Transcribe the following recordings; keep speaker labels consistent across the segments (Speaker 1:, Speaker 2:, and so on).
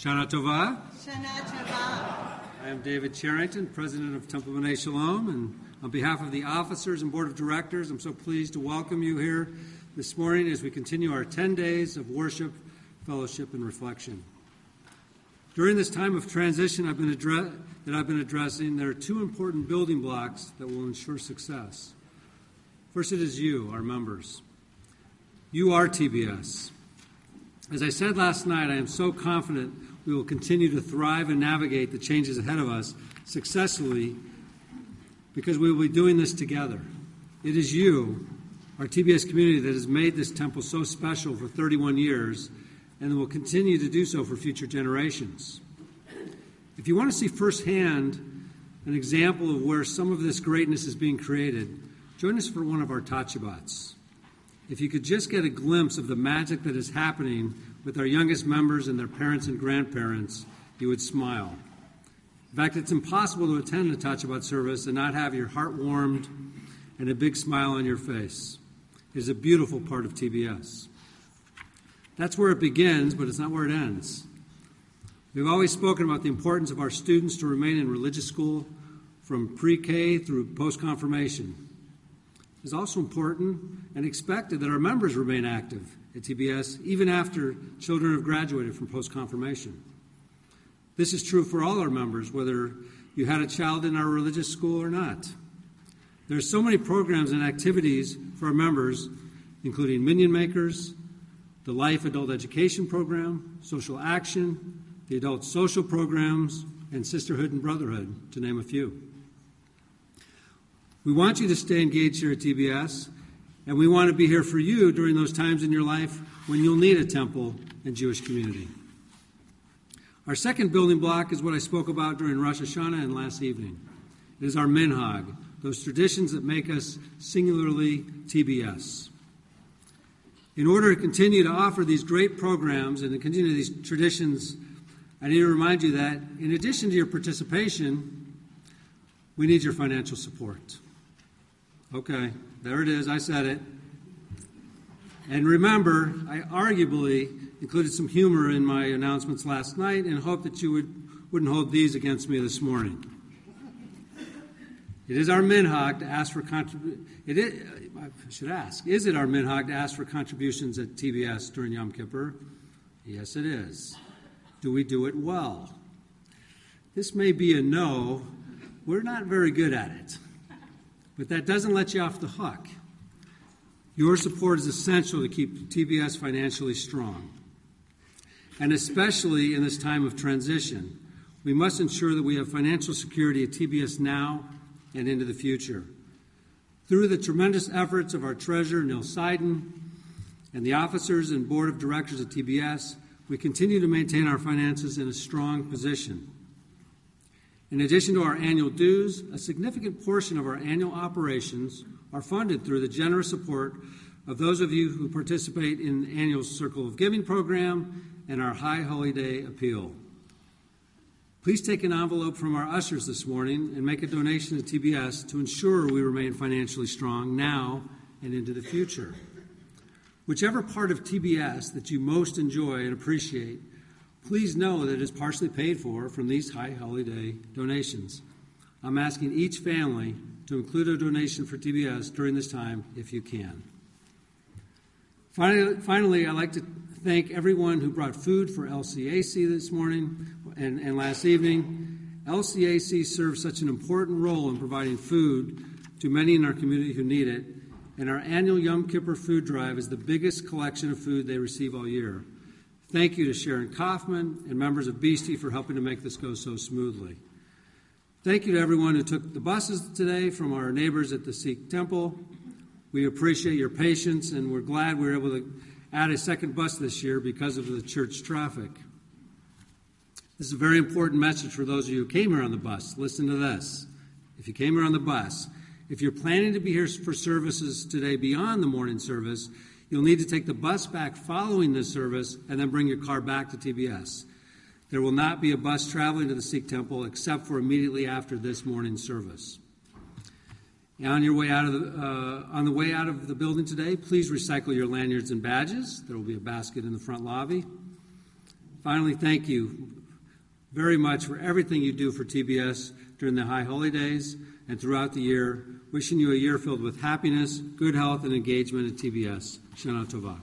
Speaker 1: Shana Tova.
Speaker 2: Shana Tova.
Speaker 1: I am David Charrington, President of Temple B'nai Shalom, and on behalf of the officers and Board of Directors, I'm so pleased to welcome you here this morning as we continue our 10 days of worship, fellowship, and reflection. During this time of transition I've been addressing, there are two important building blocks that will ensure success. First, it is you, our members. You are TBS. As I said last night, I am so confident we will continue to thrive and navigate the changes ahead of us successfully because we will be doing this together. It is you, our TBS community, that has made this temple so special for 31 years and will continue to do so for future generations. If you want to see firsthand an example of where some of this greatness is being created, join us for one of our Tachibats. If you could just get a glimpse of the magic that is happening with our youngest members and their parents and grandparents, you would smile. In fact, it's impossible to attend a Tachibat service and not have your heart warmed and a big smile on your face. It is a beautiful part of TBS. That's where it begins, but it's not where it ends. We've always spoken about the importance of our students to remain in religious school from pre-K through post-confirmation. It's also important and expected that our members remain active at TBS even after children have graduated from post-confirmation. This is true for all our members, whether you had a child in our religious school or not. There are so many programs and activities for our members, including Minyan Makers, the Life Adult Education Program, Social Action, the Adult Social Programs, and Sisterhood and Brotherhood, to name a few. We want you to stay engaged here at TBS, and we want to be here for you during those times in your life when you'll need a temple and Jewish community. Our second building block is what I spoke about during Rosh Hashanah and last evening. It is our minhag, those traditions that make us singularly TBS. In order to continue to offer these great programs and to continue these traditions, I need to remind you that in addition to your participation, we need your financial support. Okay, there it is. I said it. And remember, I arguably included some humor in my announcements last night and hope that you wouldn't hold these against me this morning. It is our minhag to ask for is it our minhag to ask for contributions at TBS during Yom Kippur? Yes, it is. Do we do it well? This may be a no. We're not very good at it. But that doesn't let you off the hook. Your support is essential to keep TBS financially strong. And especially in this time of transition, we must ensure that we have financial security at TBS now and into the future. Through the tremendous efforts of our treasurer, Neil Seiden, and the officers and board of directors at TBS, we continue to maintain our finances in a strong position. In addition to our annual dues, a significant portion of our annual operations are funded through the generous support of those of you who participate in the annual Circle of Giving program and our High Holy Day Appeal. Please take an envelope from our ushers this morning and make a donation to TBS to ensure we remain financially strong now and into the future. Whichever part of TBS that you most enjoy and appreciate, please know that it is partially paid for from these High Holy Day donations. I'm asking each family to include a donation for TBS during this time if you can. Finally, I'd like to thank everyone who brought food for LCAC this morning and last evening. LCAC serves such an important role in providing food to many in our community who need it, and our annual Yom Kippur food drive is the biggest collection of food they receive all year. Thank you to Sharon Kaufman and members of Beastie for helping to make this go so smoothly. Thank you to everyone who took the buses today from our neighbors at the Sikh Temple. We appreciate your patience, and we're glad we were able to add a second bus this year because of the church traffic. This is a very important message for those of you who came here on the bus. Listen to this. If you came here on the bus, if you're planning to be here for services today beyond the morning service, you'll need to take the bus back following this service and then bring your car back to TBS. There will not be a bus traveling to the Sikh Temple except for immediately after this morning service. On the way out of the building today, please recycle your lanyards and badges. There will be a basket in the front lobby. Finally, thank you very much for everything you do for TBS during the High Holy Days and throughout the year. Wishing you a year filled with happiness, good health, and engagement at TBS. Shana Tova.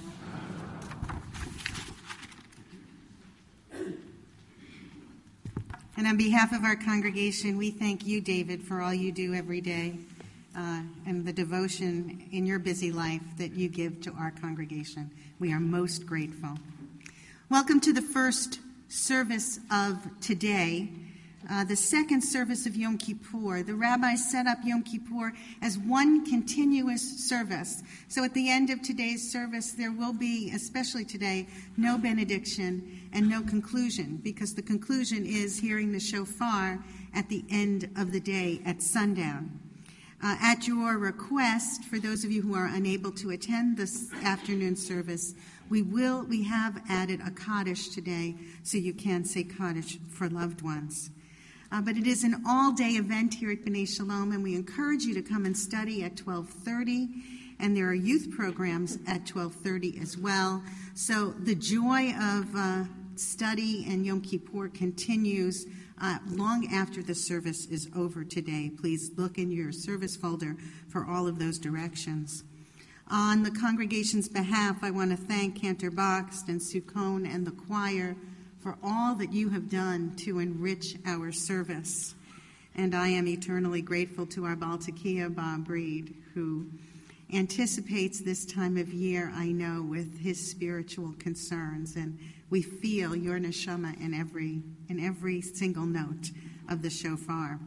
Speaker 3: And on behalf of our congregation, we thank you, David, for all you do every day and the devotion in your busy life that you give to our congregation. We are most grateful. Welcome to the first service of today, the second service of Yom Kippur. The rabbis set up Yom Kippur as one continuous service. So at the end of today's service, there will be, especially today, no benediction and no conclusion, because the conclusion is hearing the shofar at the end of the day at sundown. At your request, for those of you who are unable to attend this afternoon service, we have added a Kaddish today, so you can say Kaddish for loved ones. But it is an all-day event here at B'nai Shalom, and we encourage you to come and study at 12:30, and there are youth programs at 12:30 as well. So the joy of study and Yom Kippur continues long after the service is over today. Please look in your service folder for all of those directions. On the congregation's behalf, I want to thank Cantor Boxt and Sue Cohn and the choir for all that you have done to enrich our service. And I am eternally grateful to our Baal Tekiah, Bob Reed, who anticipates this time of year, I know, with his spiritual concerns. And we feel your neshama in every single note of the shofar.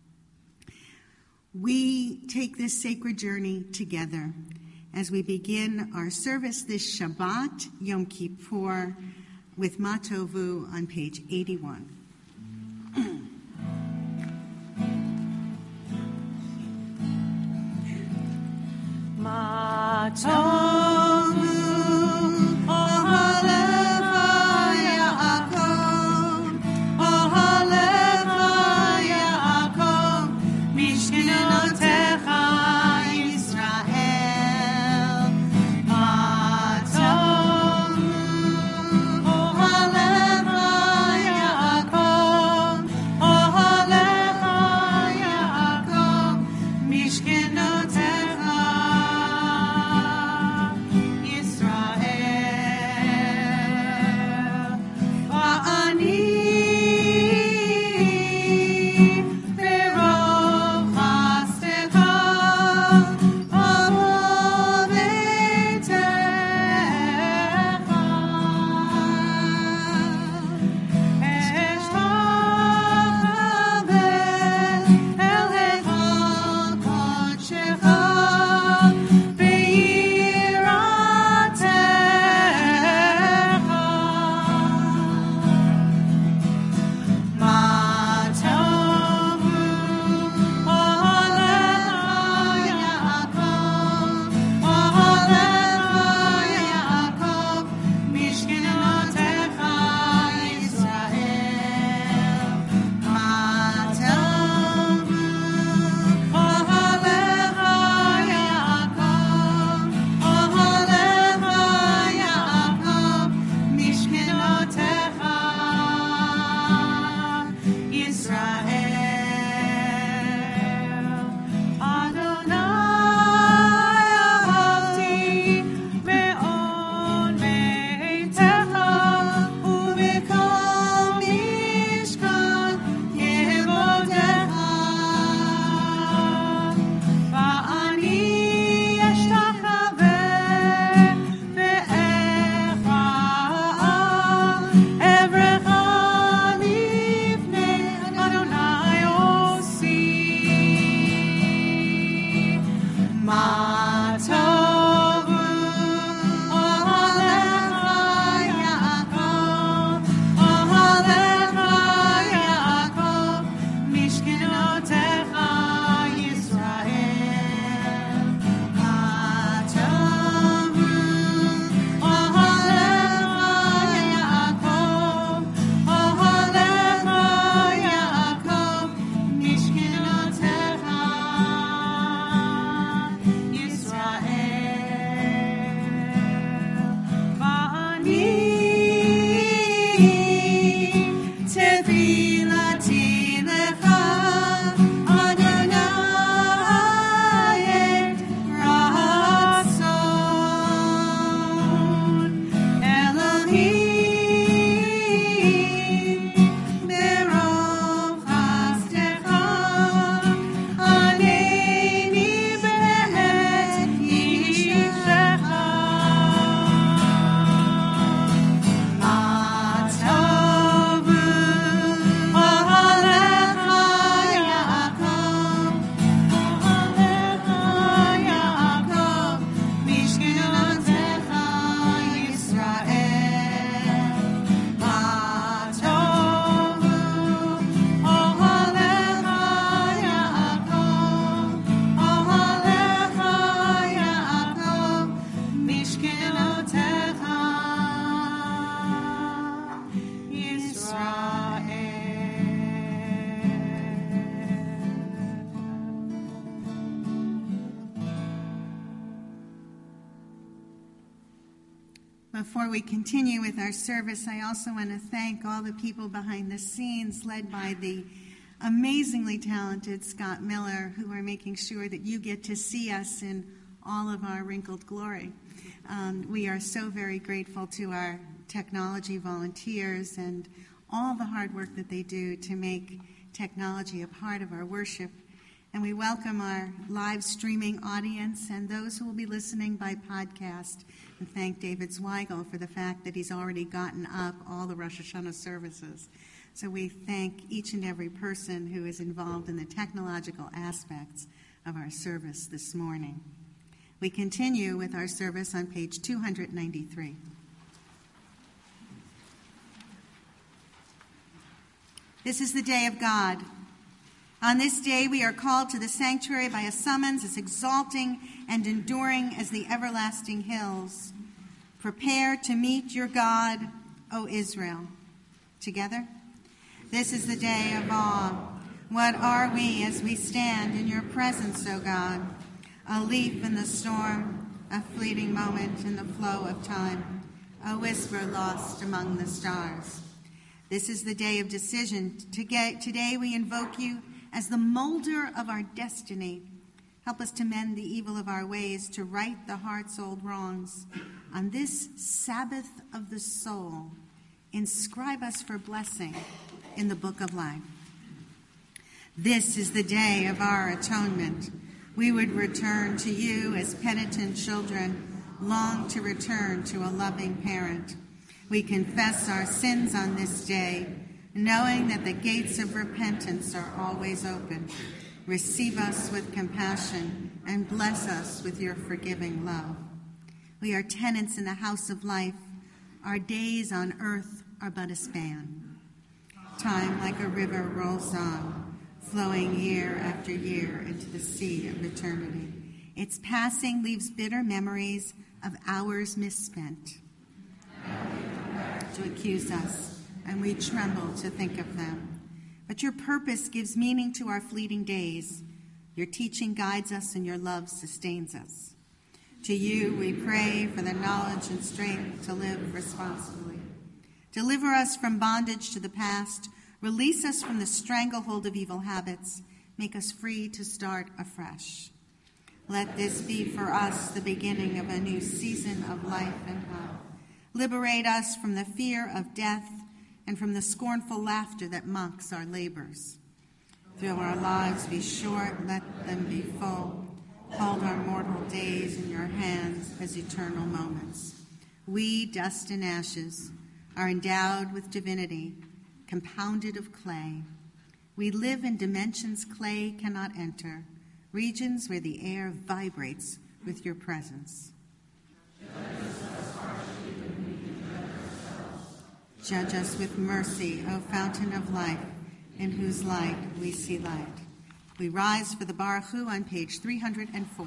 Speaker 3: We take this sacred journey together as we begin our service this Shabbat, Yom Kippur, with Matovu on page 81. Matovu, Ohalecha Yaakov, Ohalecha Yaakov, Mishkenotecha Yisrael. Matovu, Ohalecha Yaakov, Ohalecha Yaakov, Mishkenotecha. Before we continue with our service, I also want to thank all the people behind the scenes, led by the amazingly talented Scott Miller, who are making sure that you get to see us in all of our wrinkled glory. We are so very grateful to our technology volunteers and all the hard work that they do to make technology a part of our worship. And we welcome our live streaming audience and those who will be listening by podcast. And thank David Zweigel for the fact that he's already gotten up all the Rosh Hashanah services. So we thank each and every person who is involved in the technological aspects of our service this morning. We continue with our service on page 293. This is the day of God. On this day we are called to the sanctuary by a summons as exalting and enduring as the everlasting hills. Prepare to meet your God, O Israel. Together? This is the day of awe. What are we as we stand in your presence, O God? A leaf in the storm, a fleeting moment in the flow of time, a whisper lost among the stars. This is the day of decision. Today we invoke you as the molder of our destiny. Help us to mend the evil of our ways, to right the heart's old wrongs. On this Sabbath of the soul, inscribe us for blessing in the book of life. This is the day of our atonement. We would return to you as penitent children, long to return to a loving parent. We confess our sins on this day, knowing that the gates of repentance are always open. Receive us with compassion and bless us with your forgiving love. We are tenants in the house of life. Our days on earth are but a span. Time like a river rolls on, flowing year after year into the sea of eternity. Its passing leaves bitter memories of hours misspent to accuse us, and we tremble to think of them. But your purpose gives meaning to our fleeting days. Your teaching guides us, and your love sustains us. To you we pray for the knowledge and strength to live responsibly. Deliver us from bondage to the past. Release us from the stranglehold of evil habits. Make us free to start afresh. Let this be for us the beginning of a new season of life and health. Liberate us from the fear of death and from the scornful laughter that mocks our labors. Though our lives be short, let them be full. Hold our mortal days in your hands as eternal moments. We, dust and ashes, are endowed with divinity, compounded of clay. We live in dimensions clay cannot enter, regions where the air vibrates with your presence. Judge us with mercy, O fountain of life, in whose light we see light. We rise for the Baruch Hu on page 304.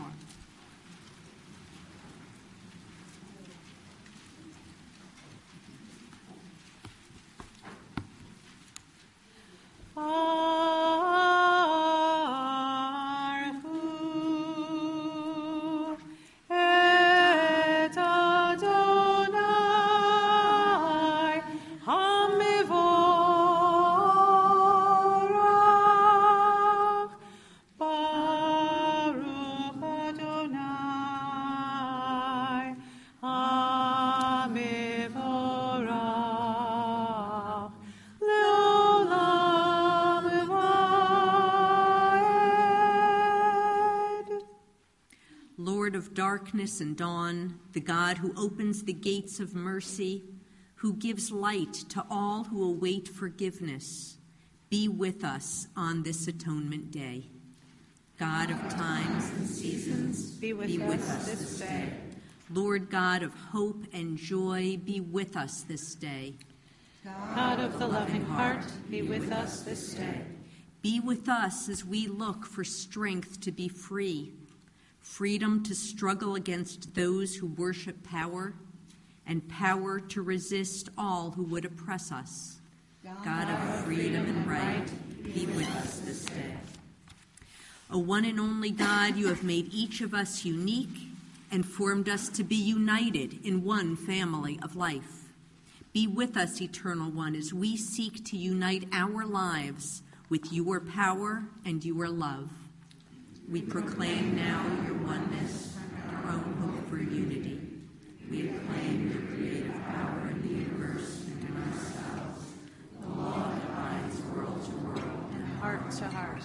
Speaker 4: Darkness and dawn, the God who opens the gates of mercy, who gives light to all who await forgiveness, be with us on this atonement day. God of times and seasons, be with us this day. Lord God of hope and joy, be with us this day.
Speaker 2: God of the loving heart, be with us this day.
Speaker 4: Be with us as we look for strength to be free, freedom to struggle against those who worship power, and power to resist all who would oppress us. God of freedom and right, be with us this day. O one and only God, you have made each of us unique and formed us to be united in one family of life. Be with us, Eternal One, as we seek to unite our lives with your power and your love. We proclaim now your oneness, our own hope for unity. We acclaim your creative power in the universe and in ourselves, the law that binds world to world and
Speaker 2: Heart to heart.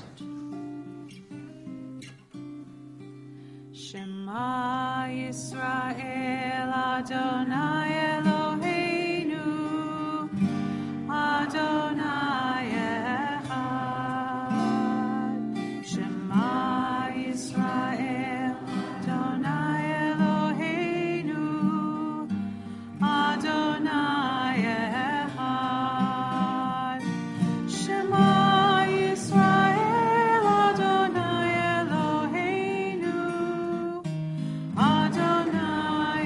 Speaker 2: Shema Yisrael Adonai Eloheinu Adonai Echad. Shema Yisrael Adonai Eloheinu Adonai Echad. Shema Yisrael Adonai Eloheinu Adonai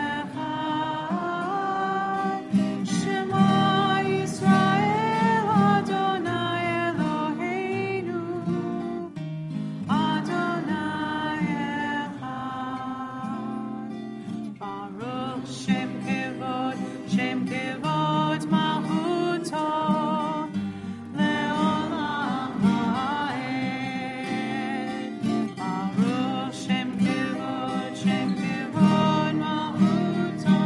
Speaker 2: Echad. Shema Yisrael Adonai Eloheinu Adonai Echad. Baruch Shem Kevod Malchuto Leolam Ha'ed. Baruch Shem Kevod Malchuto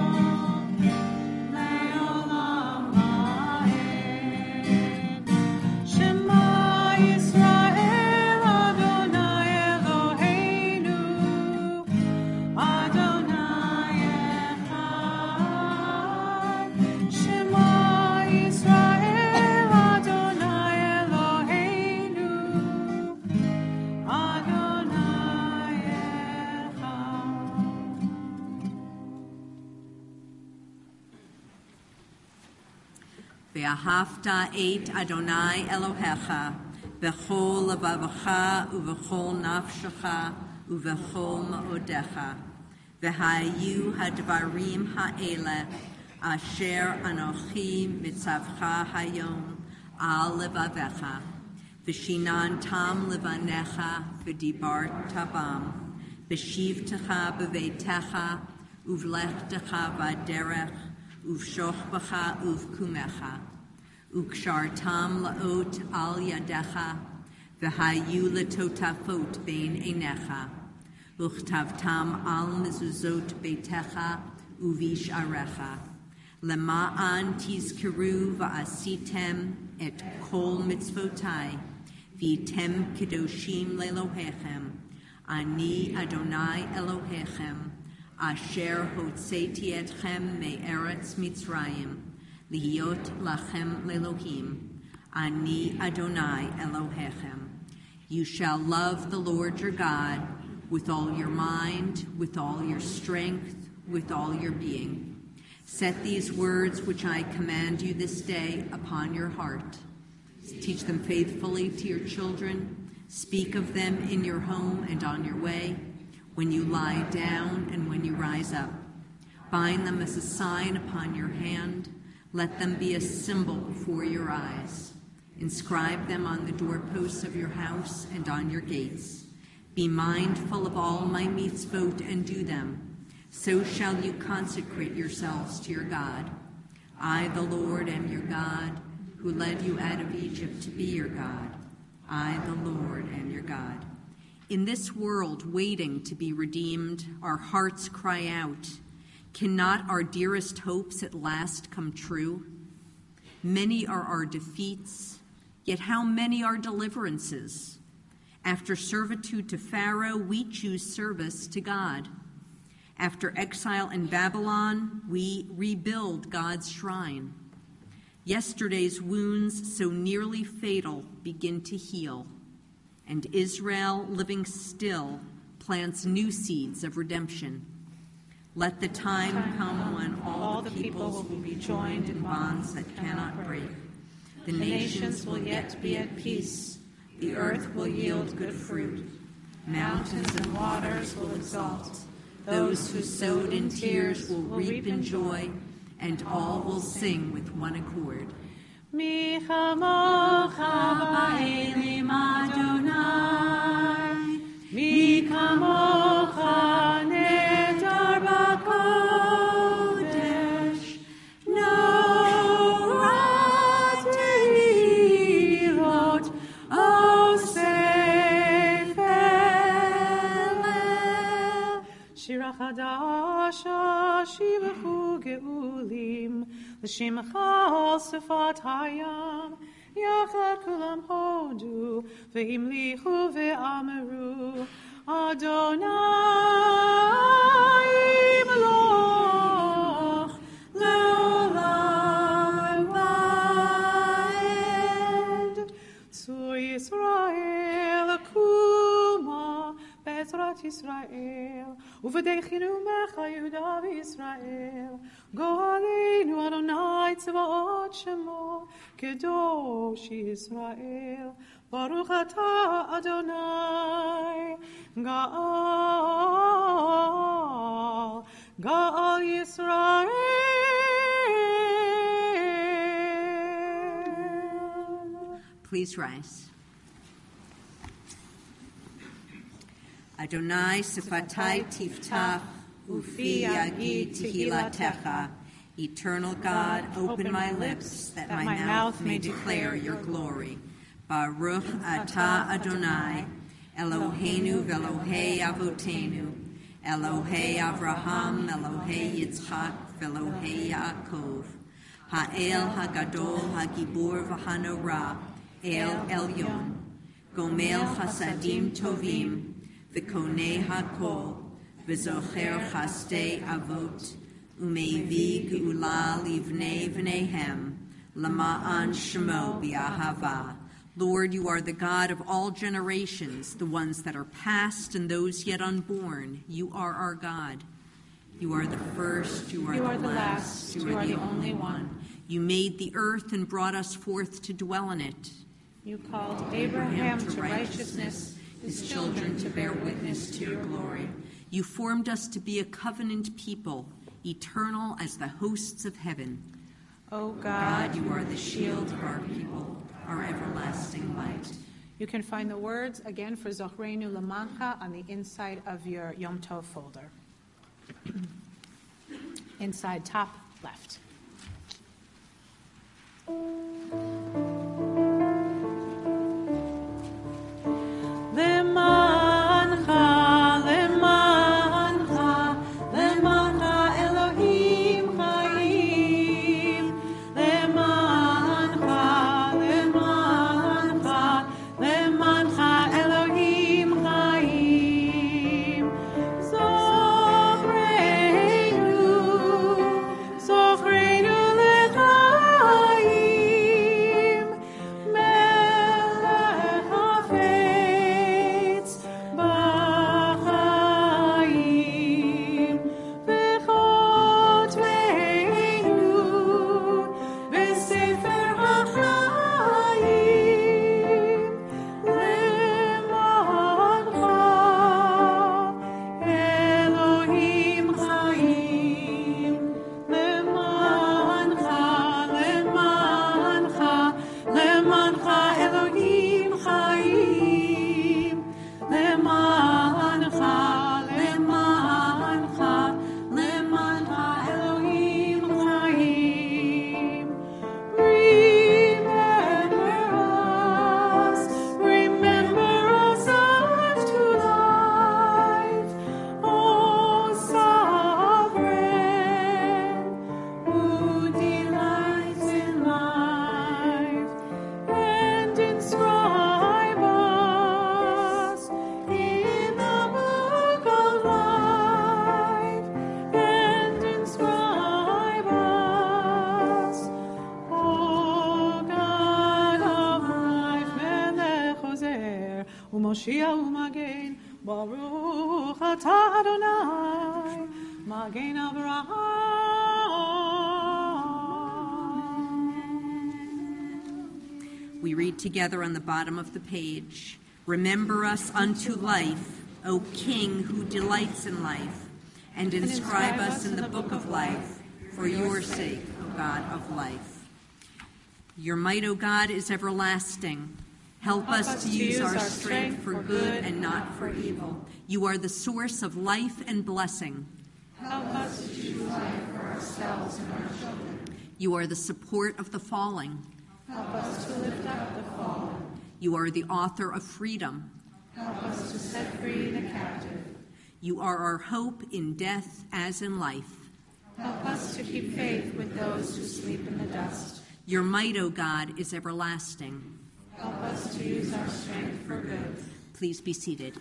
Speaker 2: Leolam Ha'ed. Shema Yisrael Adonai Eloheinu Adonai Echad. Shema Yisrael Adonai Eloheinu Adonai Echad.
Speaker 4: Ve'ahavta et Adonai Elohecha b'chol levavecha uv'chol nafshecha uv'chol ma'odecha v'hayu hadvarim ha'ele asher anochi mitzavcha hayom al levavecha v'shinan tam levanecha v'dibart tabam v'shivtecha b'veitecha uv'lechtecha v'derech uv'shochbecha uv'kumecha Ukshartam laot al yadecha, v'hayu letotafot bein einecha, uchtavtam al mezuzot beitecha, uvish arecha. Lema'an tizkeru va'asitem et kol mitzvotai, v'item kedoshim lelohechem, ani Adonai Elohechem, asher hotzeti etchem me'eretz Mitzrayim, Lihiot lachem lelohim, ani Adonai Elohechem. You shall love the Lord your God with all your mind, with all your strength, with all your being. Set these words which I command you this day upon your heart. Teach them faithfully to your children. Speak of them in your home and on your way, when you lie down and when you rise up. Bind them as a sign upon your hand. Let them be a symbol before your eyes. Inscribe them on the doorposts of your house and on your gates. Be mindful of all my mitzvot and do them. So shall you consecrate yourselves to your God. I, the Lord, am your God, who led you out of Egypt to be your God. I, the Lord, am your God. In this world waiting to be redeemed, our hearts cry out, cannot our dearest hopes at last come true? Many are our defeats, yet how many are deliverances? After servitude to Pharaoh, we choose service to God. After exile in Babylon, we rebuild God's shrine. Yesterday's wounds, so nearly fatal, begin to heal, and Israel, living still, plants new seeds of redemption. Let the time come when all the peoples will be joined in bonds that cannot break. The nations will yet be at peace. The earth will yield good fruit. Mountains and waters will exult. Those who sowed in tears will reap in joy, and all will sing with one accord.
Speaker 2: Mi chamocha ba'elim Adonai, mi chamocha לשמך על שפת הים, יחד כולם הודו, והמליכו ואמרו, אדוני ימלוך לעולם ועד. צור ישראל קומה בעזרת ישראל, ובדחנו ממך יהודה וישראל. גואלנו אדוני צבאות שמו, קדוש ישראל. ברוך אתה אדוני, גאל ישראל.
Speaker 4: Please rise. Adonai sifatai tiftach, ufi yagid tehilatecha. Eternal God, open my lips, that my mouth may declare your glory. Baruch atah Adonai, Eloheinu v'Elohei avotenu, Elohei Avraham, Elohei Yitzchak, v'Elohei Yaakov. Ha'el hagadol hagibur v'hanorah, El Elyon, Gomel chasadim tovim, v'konei hakol, v'zocher chastei avot, umevi geula livnei v'nehem, lama'an shemo b'ahava. Lord, you are the God of all generations, the ones that are past and those yet unborn. You are our God. You are the first, you are the last, you are the only one. You made the earth and brought us forth to dwell in it.
Speaker 2: You called Abraham to righteousness, his children to bear witness to your glory.
Speaker 4: You formed us to be a covenant people, eternal as the hosts of heaven.
Speaker 2: O God,
Speaker 4: you are the shield of our people, our everlasting light.
Speaker 2: You can find the words again for Zochreinu Lamancha on the inside of your Yom Tov folder. Inside top left. Moshiach u'magen, Baruch atah Adonai, Magen Avraham.
Speaker 4: We read together on the bottom of the page, remember us unto life, O King who delights in life, and inscribe us in the book of life, for your sake, O God of life. Your might, O God, is everlasting. Help us to use our strength for good and not for evil. You are the source of life and blessing.
Speaker 2: Help us to choose life for ourselves and our children.
Speaker 4: You are the support of the falling.
Speaker 2: Help us to lift up the fallen.
Speaker 4: You are the author of freedom.
Speaker 2: Help us to set free the captive.
Speaker 4: You are our hope in death as in life.
Speaker 2: Help us to keep faith with those who sleep in the dust.
Speaker 4: Your might, O God, is everlasting.
Speaker 2: Help us to use our strength for good.
Speaker 4: Please be seated.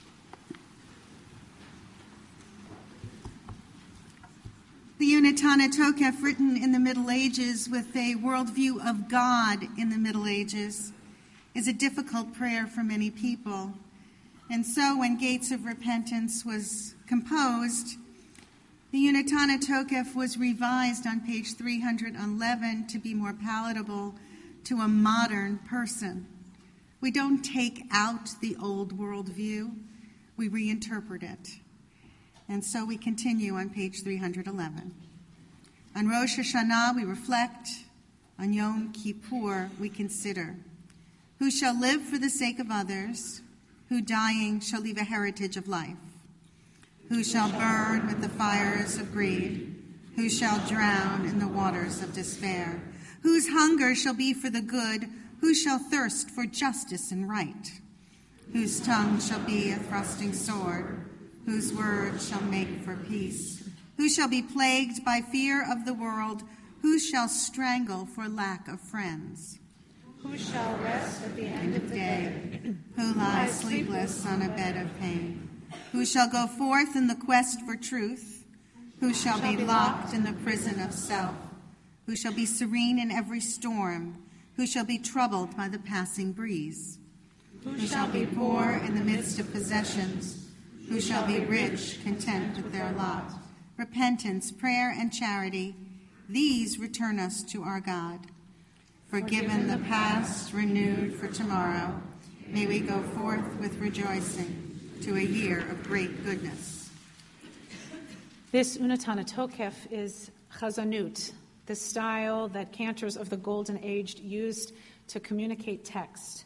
Speaker 3: The Unetana Tokef, written in the Middle Ages with a worldview of God in the Middle Ages, is a difficult prayer for many people. And so when Gates of Repentance was composed, the Unetana Tokef was revised on page 311 to be more palatable to a modern person. We don't take out the old worldview, we reinterpret it. And so we continue on page 311. On Rosh Hashanah we reflect, on Yom Kippur we consider. Who shall live for the sake of others, who dying shall leave a heritage of life? Who shall burn with the fires of greed? Who shall drown in the waters of despair? Whose hunger shall be for the good? Who shall thirst for justice and right? Whose tongue shall be a thrusting sword? Whose word shall make for peace? Who shall be plagued by fear of the world? Who shall strangle for lack of friends?
Speaker 2: Who shall rest at the end of the day?
Speaker 3: Who lies sleepless on a bed of pain? Who shall go forth in the quest for truth? Who shall be locked in the prison of self? Who shall be serene in every storm? Who shall be troubled by the passing breeze? Who shall be poor in the midst of possessions? Who shall be rich, content with their lot? Repentance, prayer, and charity, these return us to our God. Forgiven the past, renewed for tomorrow, may we go forth with rejoicing to a year of great goodness.
Speaker 2: This Unetana Tokef is Chazanut, the style that cantors of the Golden Age used to communicate text.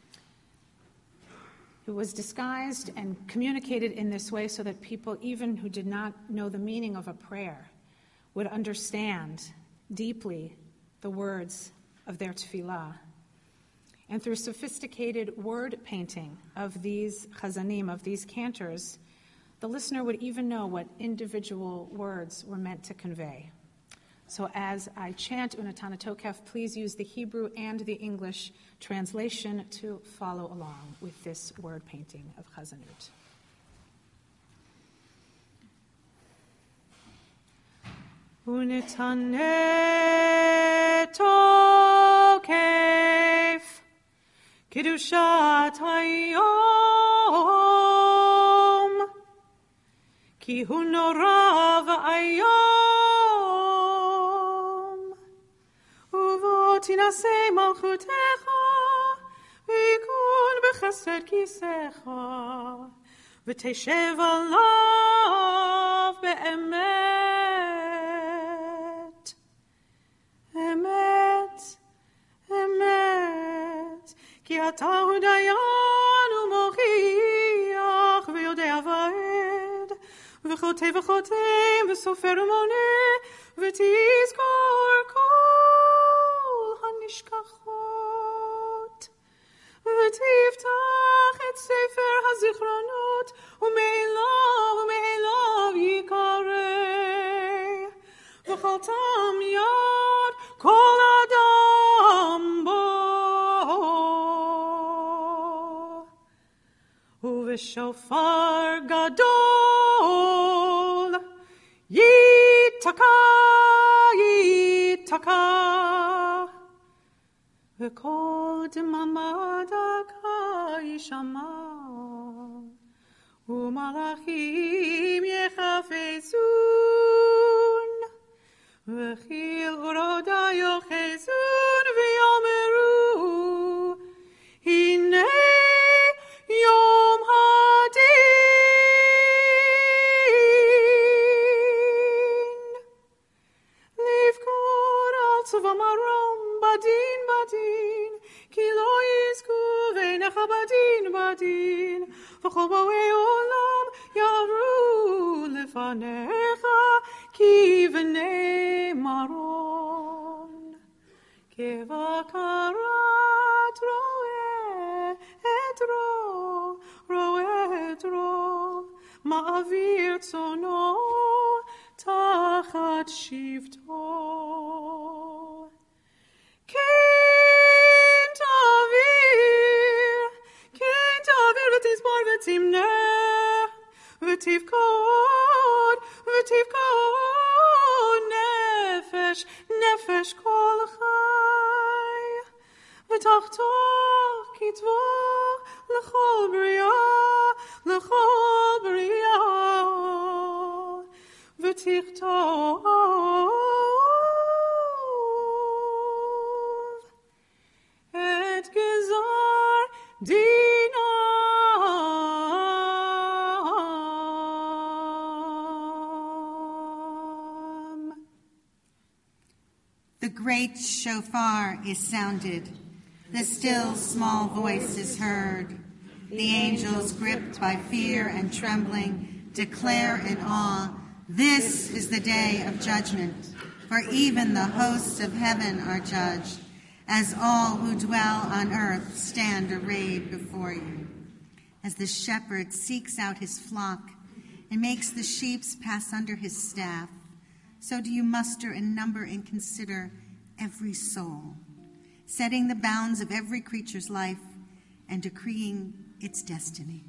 Speaker 2: It was disguised and communicated in this way so that people, even who did not know the meaning of a prayer, would understand deeply the words of their tefillah. And through sophisticated word painting of these chazanim, of these cantors, the listener would even know what individual words were meant to convey. So as I chant Unetana Tokef, please use the Hebrew and the English translation to follow along with this word painting of Chazanut. Unetana Tokef Kedushat Hayom Ki hu nora v'ayom תינשא מלכותך, ויקון בחסד כיסאך, ותשב עליו באמת. אמת, אמת, כי אתה הוא דיין ומוכיח, ויודע ועד, וחוטא וחותם, וסופר ומונה, ותזכור כל הנשכחות, ותפתח את ספר הזיכרונות, ומאליו יקרא, וחתם יד כל אדם בו, ובשופר גדול ייתקע, וכל דממה דקה יישמע, ומלאכים יחפצון, וחיל ורודה יוחזון, ויאמרו, הנה יום הדין, לבכור על צבא מרום, בדין בדין, כי לא יזכו בעיניך בדין בדין, וכל באי עולם יעברו לפניך, כי בני מרון. כבקרת רואה את רואה את מעביר צונו תחת
Speaker 5: Ad Shivto. Kent Avir v'tizmor v'tzimneh v'tivkod nefesh kol chai v'tachtoch kitvo l'chol bria v'tichtov et gezar dinam.
Speaker 3: The great shofar is sounded. The still small voice is heard. The angels, gripped by fear and trembling, declare in awe, "This is the day of judgment, for even the hosts of heaven are judged, as all who dwell on earth stand arrayed before you." As the shepherd seeks out his flock and makes the sheep pass under his staff, so do you muster and number and consider every soul, setting the bounds of every creature's life and decreeing its destiny.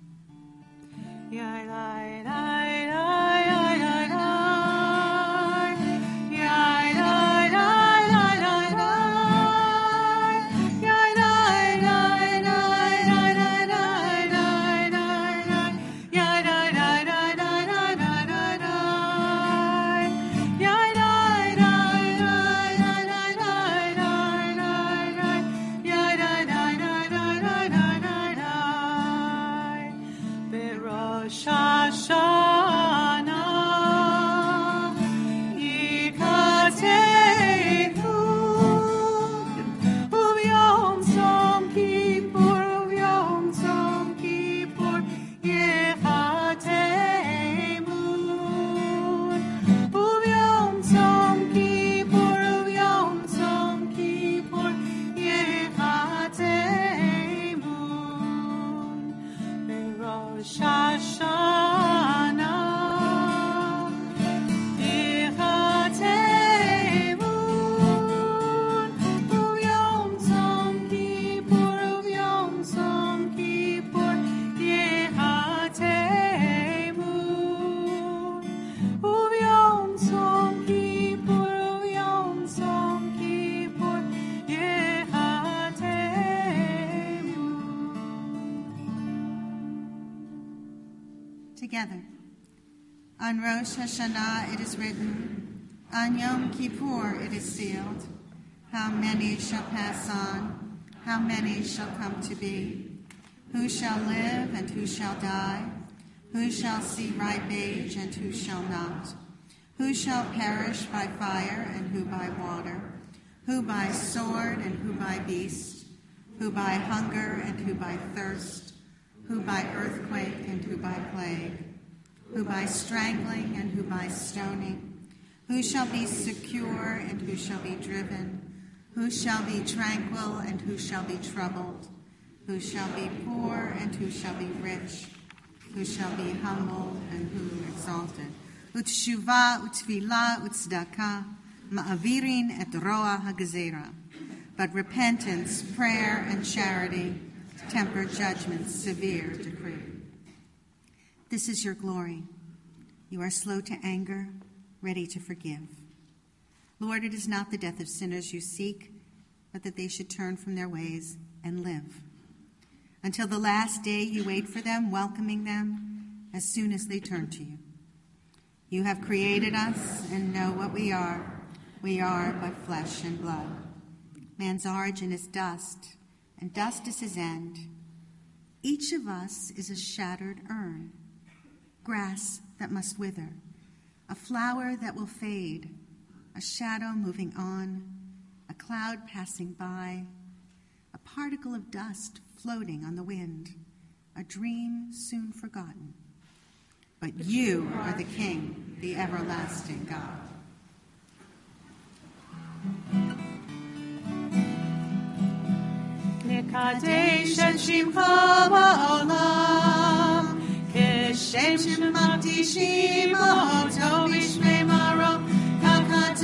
Speaker 3: Together. On Rosh Hashanah it is written, on Yom Kippur it is sealed. How many shall pass on? How many shall come to be? Who shall live and who shall die? Who shall see ripe age and who shall not? Who shall perish by fire and who by water? Who by sword and who by beast? Who by hunger and who by thirst? Who by earthquake and who by plague? Who by strangling and who by stoning? Who shall be secure and who shall be driven? Who shall be tranquil and who shall be troubled? Who shall be poor and who shall be rich? Who shall be humbled and who exalted? Utshuva, utzvila, utzdaka, ma'avirin et roa hagazera. But repentance, prayer, and charity temper judgment's severe decree. This is your glory. You are slow to anger, ready to forgive. Lord, it is not the death of sinners you seek, but that they should turn from their ways and live. Until the last day you wait for them, welcoming them as soon as they turn to you. You have created us and know what we are. We are but flesh and blood. Man's origin is dust, and dust is his end. Each of us is a shattered urn, grass that must wither, a flower that will fade, a shadow moving on, a cloud passing by, a particle of dust floating on the wind, a dream soon forgotten. But you are the King, the everlasting God.
Speaker 5: Nekadesh et shimcha ba'olam, Keshem shemati shimo tov b'shmei maro,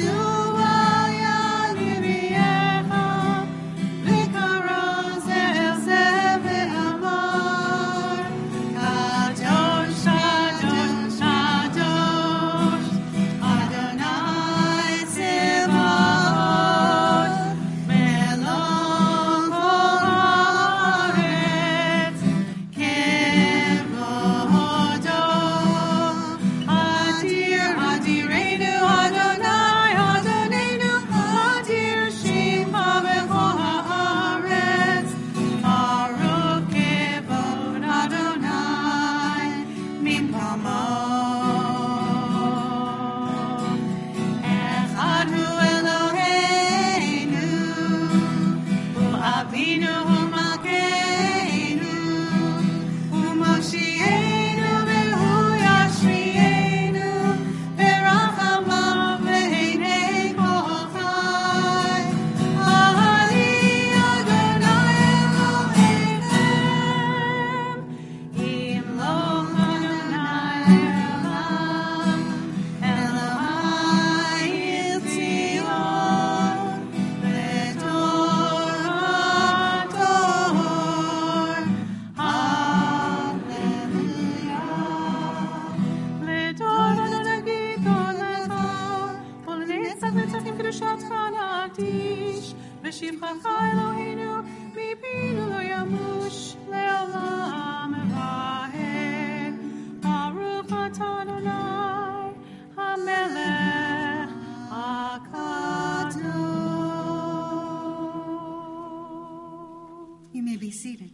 Speaker 5: ושבחך אלוהינו מפינו לא ימוש לעולם ועד. ברוך אתה אדוני המלך הקדוש.
Speaker 3: You may be seated.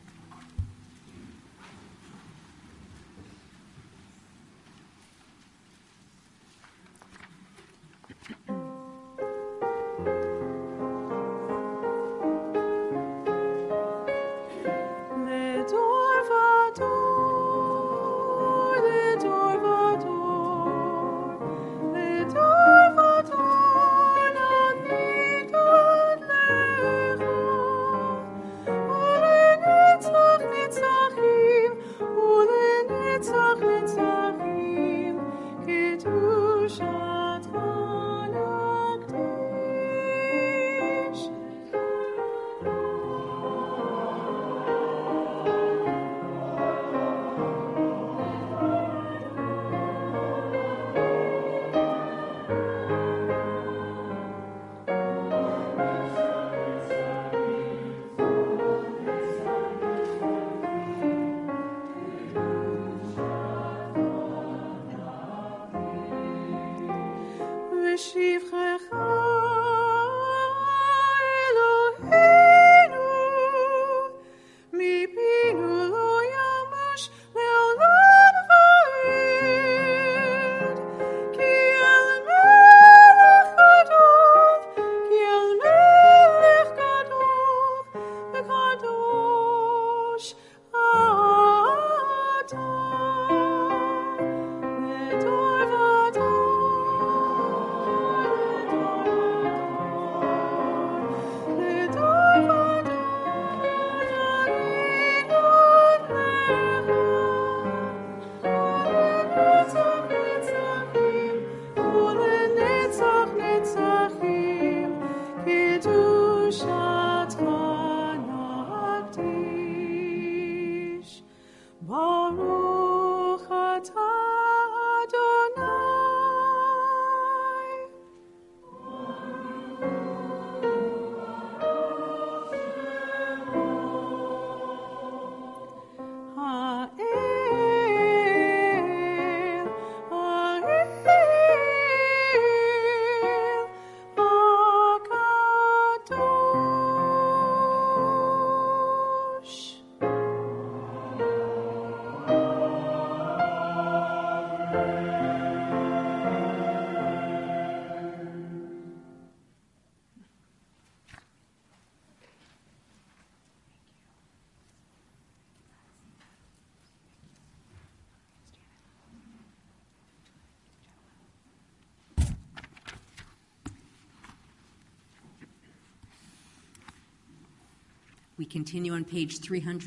Speaker 4: We continue on page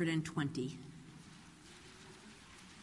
Speaker 4: 320.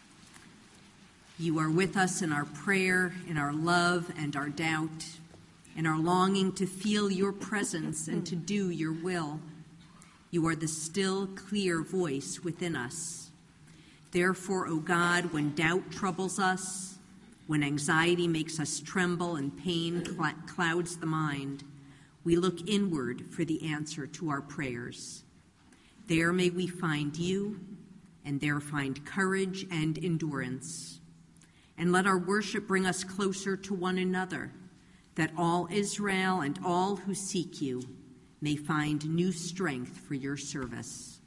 Speaker 4: You are with us in our prayer, in our love, and our doubt. and are longing to feel your presence and to do your will. You are the still, clear voice within us. Therefore, O God, when doubt troubles us, when anxiety makes us tremble and pain clouds the mind, we look inward for the answer to our prayers. There may we find you, and there find courage and endurance. And let our worship bring us closer to one another, that all Israel and all who seek you may find new strength for your service.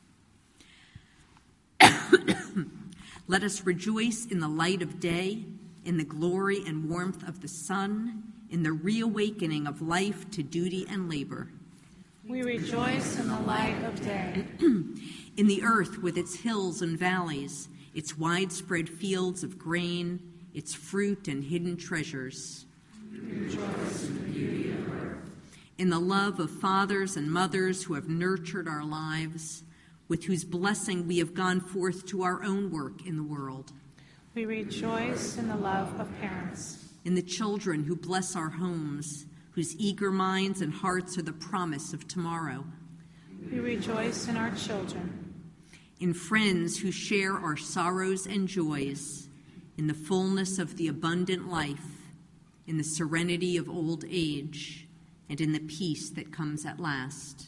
Speaker 4: Let us rejoice in the light of day, in the glory and warmth of the sun, in the reawakening of life to duty and labor.
Speaker 2: We rejoice in the light of day.
Speaker 4: In the earth with its hills and valleys, its widespread fields of grain, its fruit and hidden treasures.
Speaker 5: Rejoice in the beauty of earth.
Speaker 4: In the love of fathers and mothers who have nurtured our lives, with whose blessing we have gone forth to our own work in the world.
Speaker 2: We rejoice in the love of parents.
Speaker 4: In the children who bless our homes, whose eager minds and hearts are the promise of tomorrow.
Speaker 2: We rejoice in our children.
Speaker 4: In friends who share our sorrows and joys, in the fullness of the abundant life, in the serenity of old age, and in the peace that comes at last.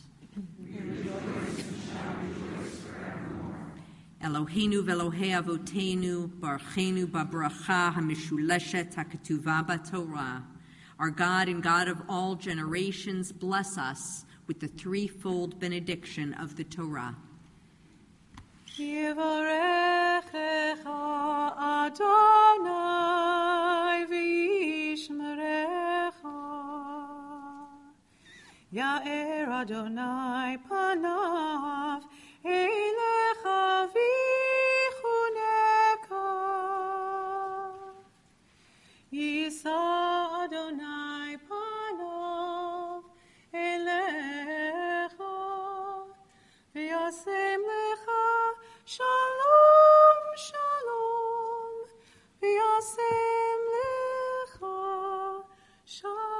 Speaker 4: Eloheinu ve'Elohei Avotenu, Baruchenu b'bracha hamishuleshet hakatuva b'Torah. Our God and God of all generations, bless us with the threefold benediction of the Torah.
Speaker 5: Yivarechecha Adonai v'yishmerecha. Ya'er Adonai panav elecha v'chuneka. Yisa Adonai panav elecha v'yasem lecha shalom shalom v'yasem lecha shalom.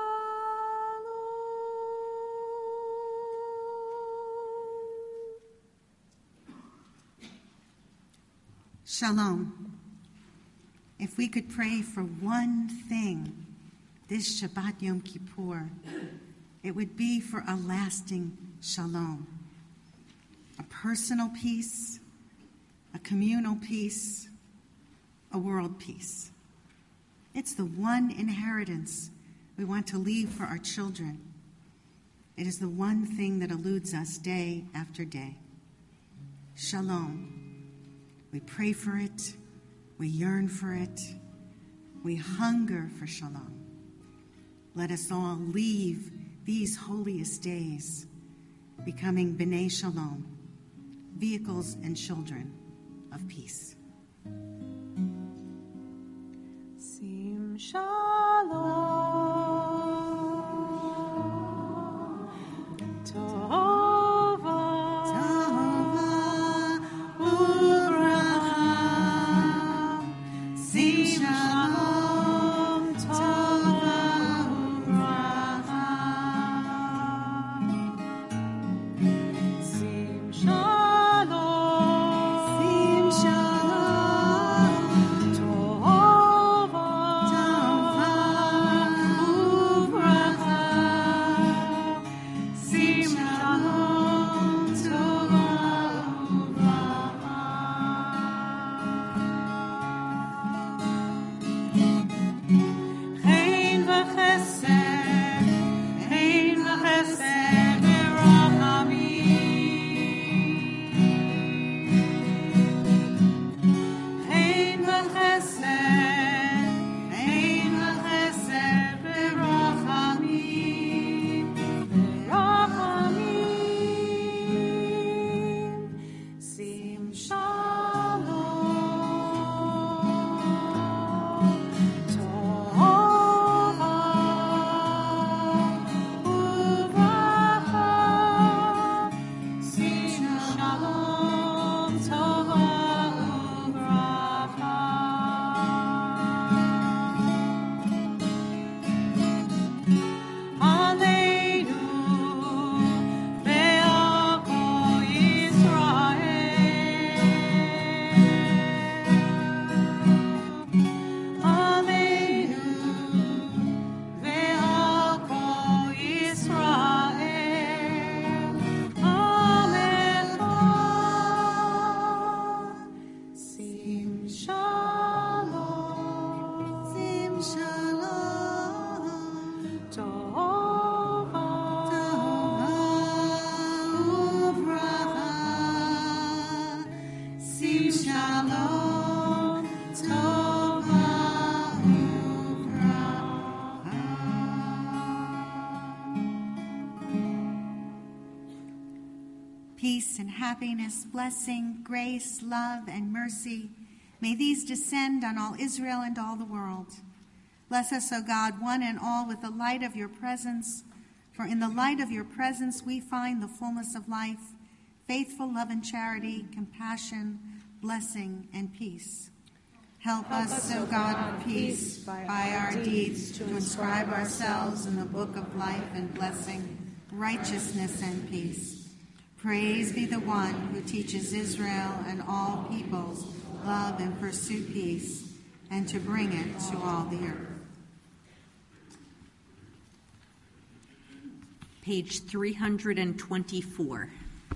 Speaker 3: Shalom. If we could pray for one thing this Shabbat Yom Kippur, it would be for a lasting shalom. A personal peace, a communal peace, a world peace. It's the one inheritance we want to leave for our children. It is the one thing that eludes us day after day. Shalom. We pray for it. We yearn for it. We hunger for shalom. Let us all leave these holiest days becoming B'nai Shalom, vehicles and children of peace.
Speaker 5: Sim shalom. Tova.
Speaker 3: Tova uvracha. Sim shalom. Tova uvracha.
Speaker 5: Sim shalom.
Speaker 3: Sim shalom.
Speaker 5: Tova.
Speaker 3: Tova Peace and happiness, blessing, grace, love, and mercy, may these descend on all Israel and all the world. Bless us, O God, one and all, with the light of your presence, for in the light of your presence we find the fullness of life, faithful love and charity, compassion, blessing, and peace. Help us, O God of peace, by our deeds to inscribe ourselves in the book of life and blessing, righteousness and peace. Praise be the one who teaches Israel and all peoples love and pursue peace, and to bring it to all the earth.
Speaker 4: Page 324.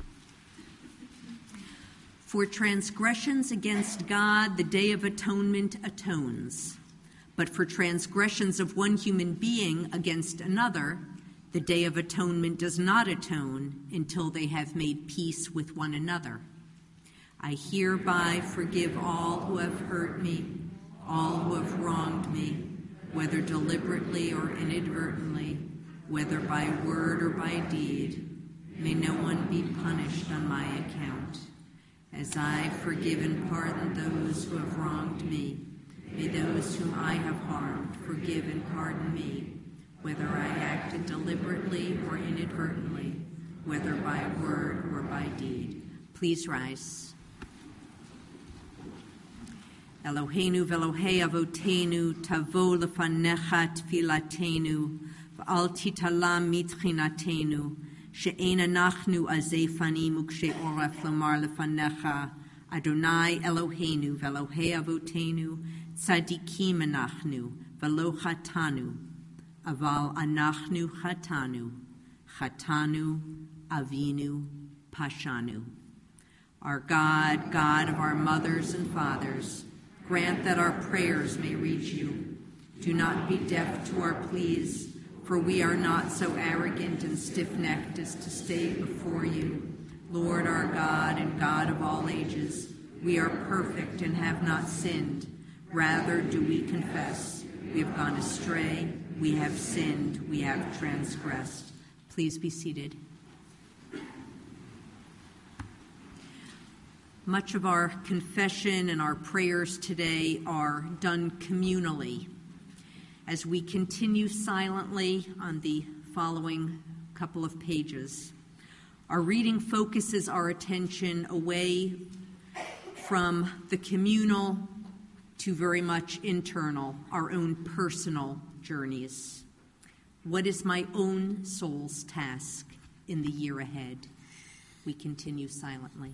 Speaker 4: For transgressions against God, the Day of Atonement atones. But for transgressions of one human being against another, the Day of Atonement does not atone until they have made peace with one another. I hereby forgive all who have hurt me, all who have wronged me, whether deliberately or inadvertently, whether by word or by deed. May no one be punished on my account. As I forgive and pardon those who have wronged me, may those whom I have harmed forgive and pardon me, whether I acted deliberately or inadvertently, whether by word or by deed. Please rise. Eloheinu v'Elohei avotenu, tavo lefanecha tfilatenu, v'al titalam mitchinatenu, she'en anachnu azei fanim ukshe'oref lomar lefanecha, Adonai Eloheinu v'Elohei avotenu, tzadikim anachnu, v'lo chatanu, aval anachnu chatanu, avinu, pashanu. Our God, God of our mothers and fathers, grant that our prayers may reach you. Do not be deaf to our pleas, for we are not so arrogant and stiff-necked as to stay before you. Lord our God and God of all ages, we are perfect and have not sinned. Rather do we confess, we have gone astray, we have sinned, we have transgressed. Please be seated. Much of our confession and our prayers today are done communally. As we continue silently on the following couple of pages, our reading focuses our attention away from the communal to very much internal, our own personal journeys. What is my own soul's task in the year ahead? We continue silently.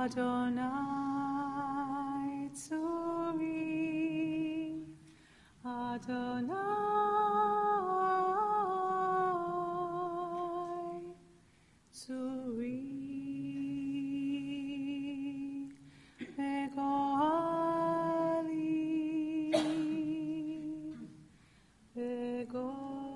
Speaker 5: Adonai Tzuri, Adonai Tzuri, Begoali,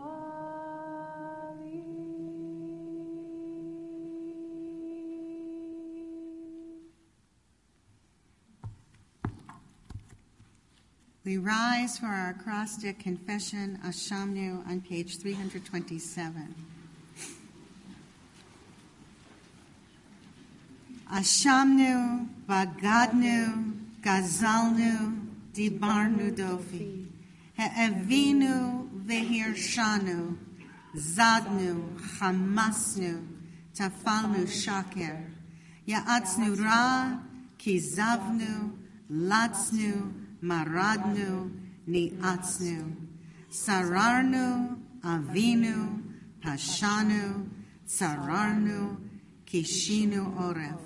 Speaker 3: We rise for our acrostic confession, Ashamnu, on page 327. Ashamnu, Bagadnu, Gazalnu, Dibarnu Dofi, He'evinu Vehirshanu, Zadnu, Hamasnu, Tafalnu Shaker, Ya'atznu Ra, Kizavnu, Latznu, Maradnu, Ni'atznu, Sararnu, Avinu, Pashanu, Sararnu, Kishinu Oref,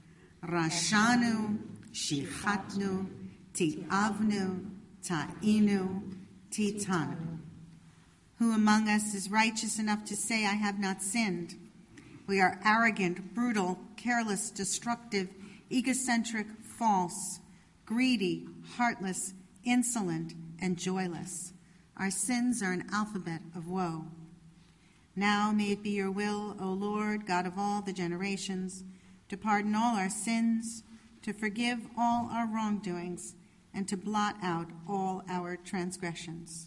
Speaker 3: Rashanu, Shichatnu, Ti'avnu, Ta'inu, Titanu. Who among us is righteous enough to say, I have not sinned? We are arrogant, brutal, careless, destructive, egocentric, false, greedy, heartless, insolent, and joyless. Our sins are an alphabet of woe. Now may it be your will, O Lord, God of all the generations, to pardon all our sins, to forgive all our wrongdoings, and to blot out all our transgressions.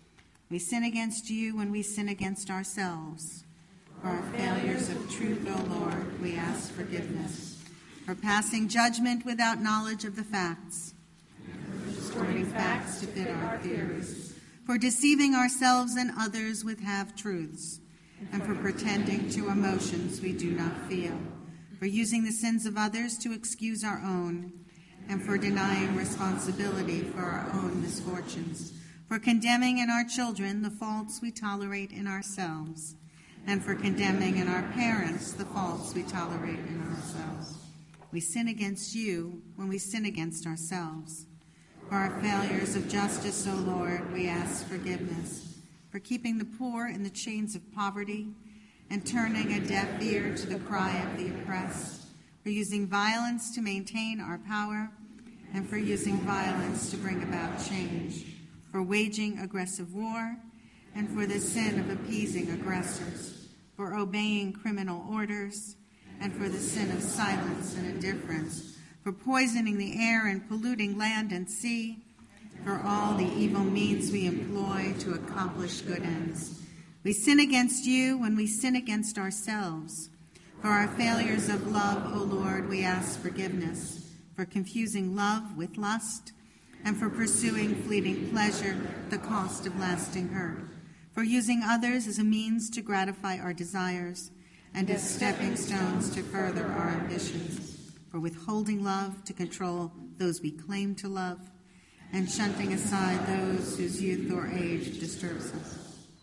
Speaker 3: We sin against you when we sin against ourselves. For our failures of truth, O Lord, we ask forgiveness. For passing judgment without knowledge of the facts. For distorting facts to fit our theories. For deceiving ourselves and others with half-truths. And for pretending to emotions we do not feel. For using the sins of others to excuse our own. And for denying responsibility for our own misfortunes. For condemning in our children the faults we tolerate in ourselves. And for condemning in our parents the faults we tolerate in ourselves. We sin against you when we sin against ourselves. For our failures of justice, O Lord, we ask forgiveness. For keeping the poor in the chains of poverty and turning a deaf ear to the cry of the oppressed. For using violence to maintain our power and for using violence to bring about change. For waging aggressive war and for the sin of appeasing aggressors. For obeying criminal orders and for the sin of silence and indifference, for poisoning the air and polluting land and sea, for all the evil means we employ to accomplish good ends. We sin against you when we sin against ourselves. For our failures of love, O Lord, we ask forgiveness, for confusing love with lust, and for pursuing fleeting pleasure at the cost of lasting hurt, for using others as a means to gratify our desires, and as stepping stones to further our ambitions, for withholding love to control those we claim to love, and shunting aside those whose youth or age disturbs us,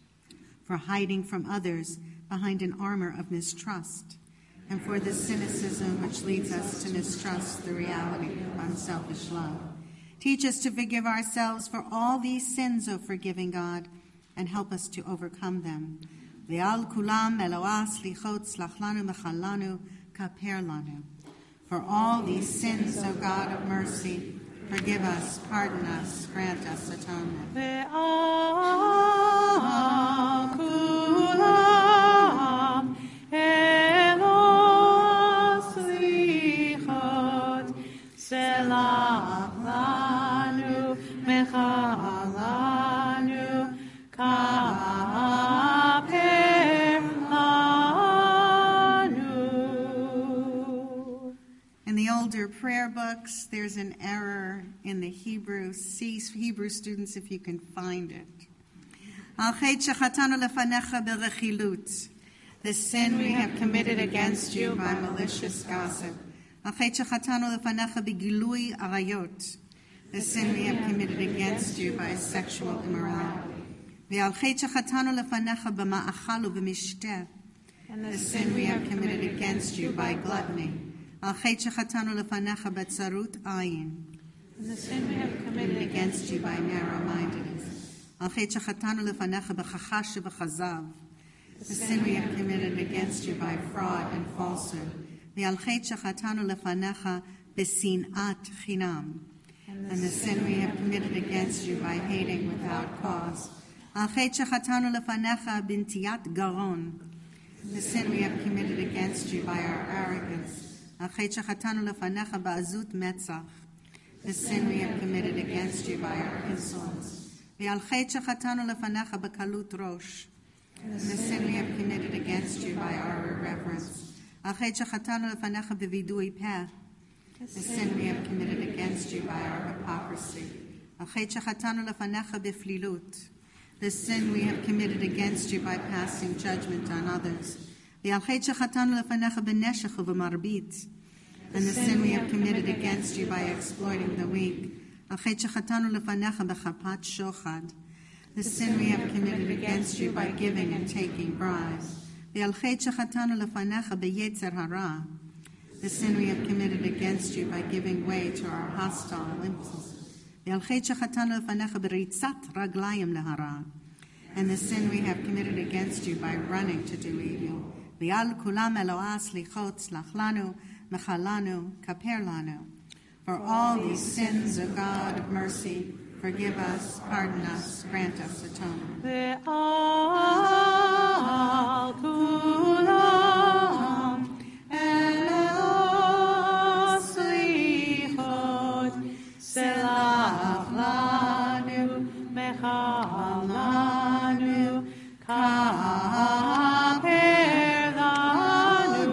Speaker 3: for hiding from others behind an armor of mistrust, and for the cynicism which leads us to mistrust the reality of unselfish love. Teach us to forgive ourselves for all these sins, O forgiving God, and help us to overcome them. Ve'al kulam Eloah slichot slach lanu mechal lanu kaper lanu. For all these sins, O God of mercy, forgive us, pardon us, grant us atonement.
Speaker 5: Ve'al kulam Eloah slichot slach lanu mechal lanu
Speaker 3: In the older prayer books, there's an error in the Hebrew. See Hebrew students if you can find it. The sin we have committed against you by malicious gossip. The sin we have committed against you by sexual immorality. The sin we have committed against you by gluttony. Al chet shechatanu lefanecha betzarut ayin,
Speaker 5: And the sin we have committed
Speaker 3: against you by narrow-mindedness. Al chet shechatanu lefanecha bechachash v'chazav, the sin we have committed against you by fraud and falsehood. Ve'al chet shechatanu lefanecha besinat chinam, and the sin we have committed against you by hating without cause. Al chet shechatanu lefanecha bintiat garon, the sin we have committed against you by our arrogance. Al chet shechatanu lefanecha ba'azut metzach, the sin we have committed against you by our insolence. Ve'al chet shechatanu lefanecha b'kalut rosh, the sin we have committed against you by our irreverence. Al chet shechatanu lefanecha b'vidui peh, the sin we have committed against you by our hypocrisy. Al chet shechatanu lefanecha b'flilut, the sin we have committed against you by passing judgment on others. Ve'al chet shechatanu lefanecha b'neshech u'b'marbit, and the sin we have committed against you by exploiting the weak. Al chet shechatanu lefanecha b'chapat shochad, the sin we have committed against you by giving and taking bribes. Ve'al chet shechatanu lefanecha b'yetzer hara, the sin we have committed against you by giving way to our hostile impulses. Ve'al chet shechatanu lefanecha b'ritzat raglayim lehara, and the sin we have committed against you by running to do evil. Ve'al kulam eloah slichot slach lanu mechalanu kaper lanu. For all these sins, O God of mercy, forgive us, pardon us, grant us atonement.
Speaker 5: Ve'al kulam eloah slichot selach lanu mechalanu kaper lanu.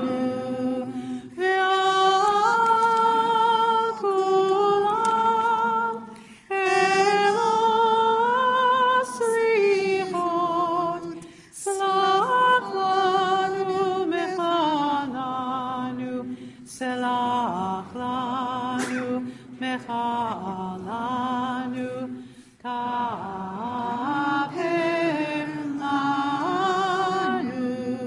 Speaker 5: Ve'al kulam eloah slichot selach lanu mechalanu selach lanu mechalanu kaper lanu.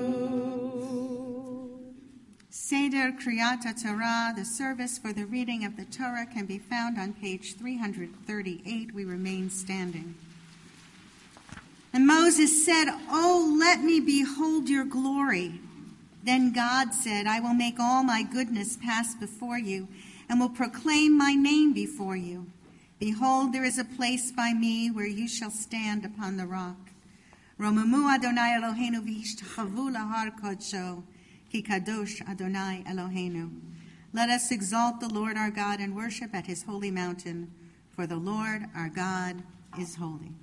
Speaker 3: Seder Kriyat Torah, the service for the reading of the Torah, can be found on page 338. We remain standing. And Moses said, "Oh, let me behold your glory." Then God said, "I will make all my goodness pass before you, and will proclaim my name before you. Behold, there is a place by me where you shall stand upon the rock. Romamu Adonai Eloheinu v'yishtachavu lahar kodsho, ki kadosh Adonai Eloheinu. Let us exalt the Lord our God and worship at his holy mountain, for the Lord our God is holy."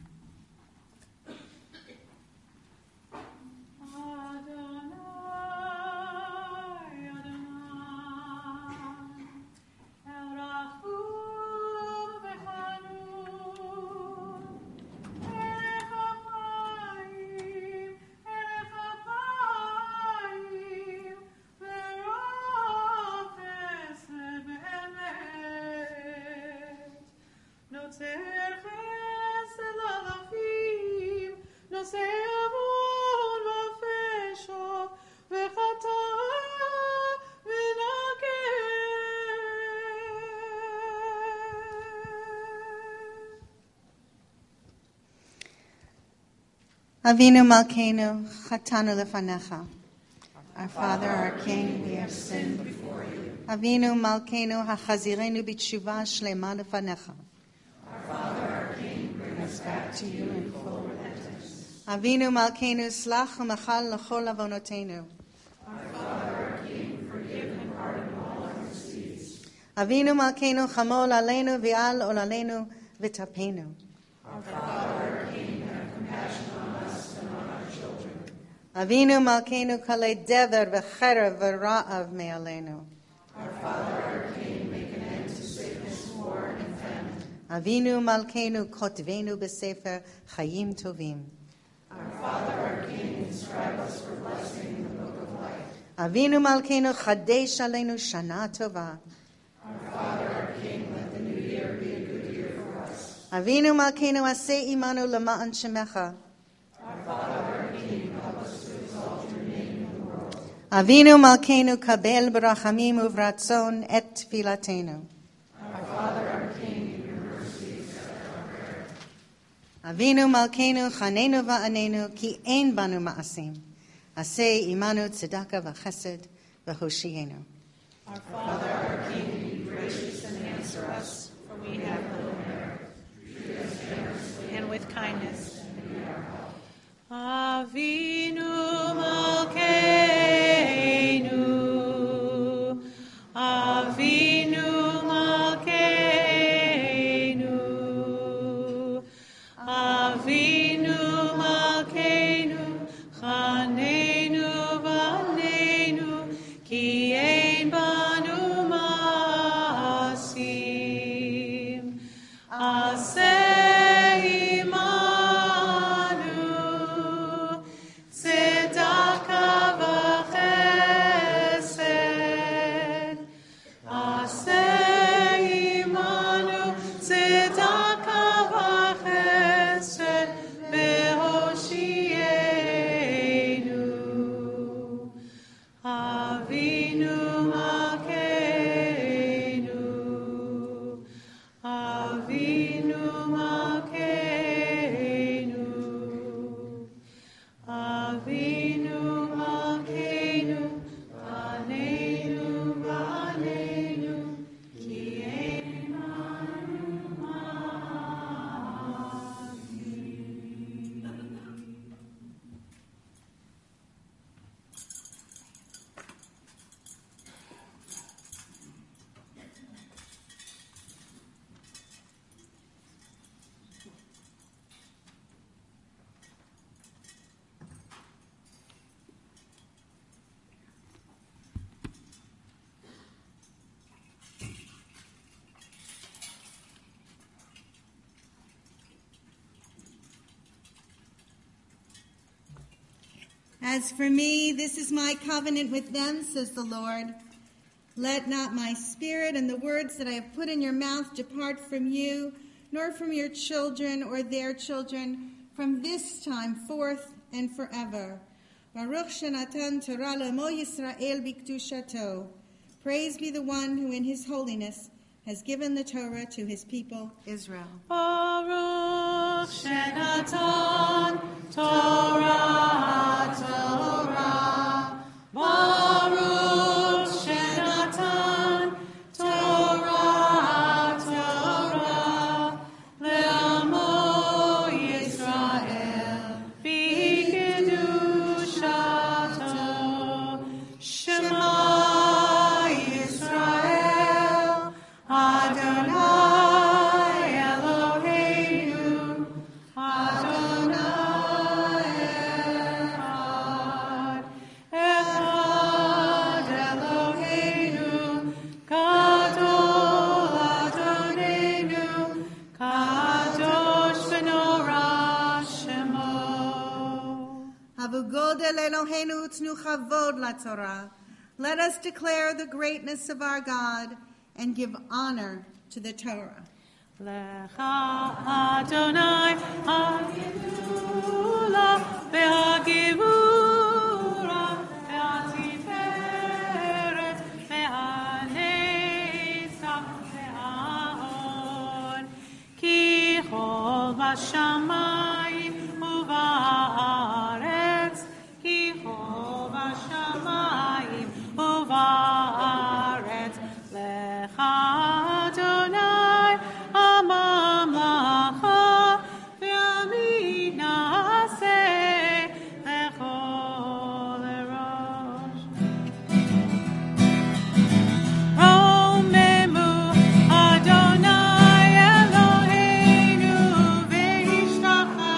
Speaker 3: Avinu Malkeinu, Chatanu Lefanecha. Our Father, our King, we have sinned before you. Avinu Malkeinu, Hachazirenu b'tshuva shlema lefanecha. Our Father, our King, bring us back to you in full repentance. Avinu Malkeinu, slach u'machal l'chol avonotenu. Our Father, our King, forgive and pardon all our misdeeds. Avinu Malkeinu, chamol aleinu v'al olalenu v'tapenu. Our Father, our King, have compassion on us and on our children. Avinu Malkeinu, kalei dever v'cherev v'ra'av me'aleinu. Our Father, our King, make an end to sickness, war, and famine. Avinu Malkeinu, kotvenu b'sefer chayim tovim. Our Father, our King, inscribe us for blessing in the book of life. Avinu Malkeinu, chadesh aleinu shana tova. Our Father, our King, let the new year be a good year for us. Avinu Malkeinu, aseh imanu lema'an shemecha. Our Father, our King, help us to exalt your name in the world. Avinu Malkeinu kabel b'rachamim uvratzon et tfilatenu. Avinu Malkeinu chanenu va'anenu ki ein banu ma'asim. Aseh imanu tzedakah v'chesed v'hoshienu.
Speaker 2: Our Father, our King, be gracious and answer us, for we have little merit. And with kindness. Avinu Malkeinu, Avinu Malkeinu, Avinu Malkeinu, Chanenu v'anenu, ki ein banu ma'asim. Aseh imanu, tzedakah v'chesed. Aseh imanu, tzedakah v'chesed, v'hoshienu. Avinu Malkeinu, Avinu Malkeinu, Avinu Malkeinu, Anenu v'anenu, ki ein banu ma'asim.
Speaker 3: As for me, this is my covenant with them, says the Lord. Let not my spirit and the words that I have put in your mouth depart from you, nor from your children or their children, from this time forth and forever. Baruch Shenatan Torah L'Amo Yisrael B'Kedushato. Praise be the one who in his holiness has given the Torah to his people Israel.
Speaker 2: Baruch Shenatan Torah, Torah. Baruch Shenatan Torah, Torah. Le'amo Yisrael b'kedushato. Shema Yisrael, Adonai Eloheinu, Adonai Echad, Echad Eloheinu, Gadol Adonenu, Kadosh v'norah Shemo.
Speaker 3: Havu godel Eloheinu utnu chavod laTorah. Let us declare the greatness of our God and give honor to the Torah.
Speaker 2: Lecha Adonai ha'gedula ve'ha'gevura ve'atiferet ve'anetzach ve'ahon ki chol b'shamayim u'ba'aretz ki chol b'shamayim u'ba'aretz Lecha Adonai הממלכה והמנעשה לכל ראש. רוממו אדוני אלוהינו והשתחווה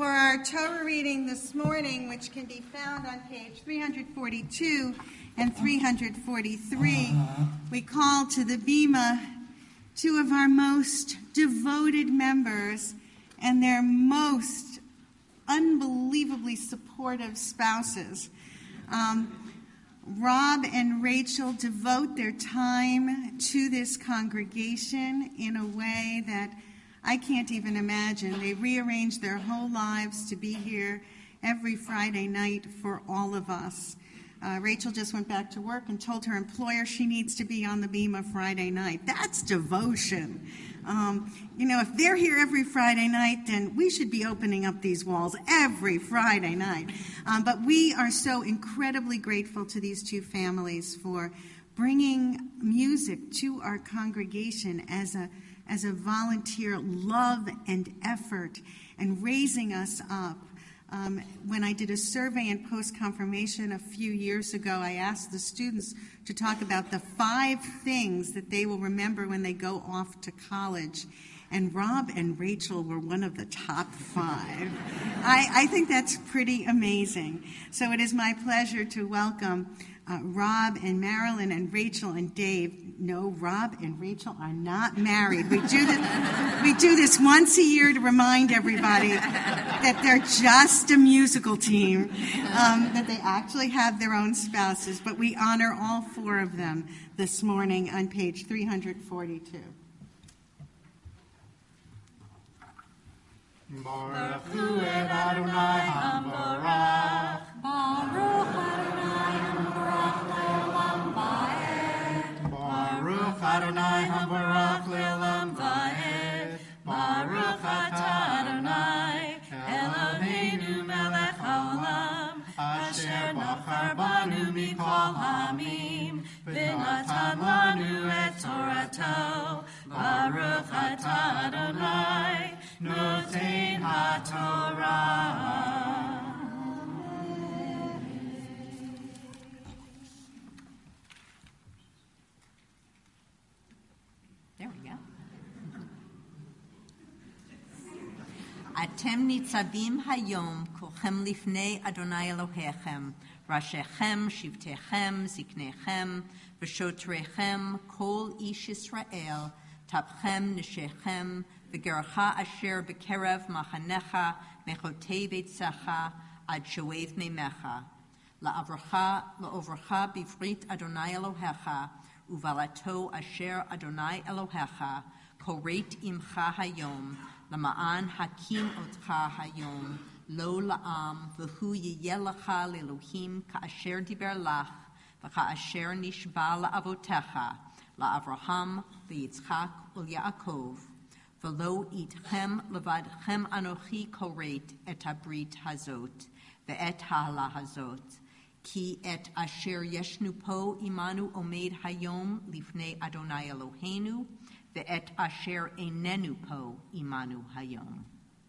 Speaker 3: For our Torah reading this morning, which can be found on page 342 and 343, we call to the Bima two of our most devoted members and their most unbelievably supportive spouses. Rob and Rachel devote their time to this congregation in a way that I can't even imagine. They rearrange their whole lives to be here every Friday night for all of us. Rachel just went back to work and told her employer she needs to be on the Bima Friday night. That's devotion. If they're here every Friday night, then we should be opening up these walls every Friday night. But we are so incredibly grateful to these two families for bringing music to our congregation as a volunteer love and effort and raising us up. When I did a survey in post-confirmation a few years ago, I asked the students to talk about the 5 things that they will remember when they go off to college. And Rob and Rachel were one of the top 5. I think that's pretty amazing. So it is my pleasure to welcome Rob and Marilyn and Rachel and Dave. No, Rob and Rachel are not married. We do this once a year to remind everybody that they're just a musical team, that they actually have their own spouses. But we honor all 4 of them this morning on page 342.
Speaker 5: Baruch hu et Adonai HaMorach. Baruch Adonai HaMorach le'olam va'ed. Baruch Adonai HaMorach le'olam va'ed. Baruch atah Adonai Eloheinu melech haolam asher bachar banu mikol ha'amim v'natan lanu et Torato. Baruch atah Adonai Noten HaTorah.
Speaker 4: There we go. Atem nitzavim hayom kulchem lifnei Adonai Elohechem, rashechem, shivtechem, ziknechem, v'shotrechem, kol ish Yisrael, tapchem, neshechem, v'gercha asher b'kerev machanecha, mechotei veitzecha, ad shoev meimecha. La'ovrecha bivrit Adonai Elohecha, uvalato asher Adonai Elohecha, koreit imcha hayom, lama'an hakim otcha hayom, lo la'am, v'hu yiyelecha l'Elohim ka'asher diber lach, v'ka'asher nishba la'avotecha, la'Avraham, v'Yitzchak, u'Yaakov, v'lo itchem levadchem anochi koreit et habrit hazot, ve'et ha'ala hazot, ki et asher yeshnu po imanu omed hayom lifnei Adonai Eloheinu, ve'et asher einenu po imanu hayom.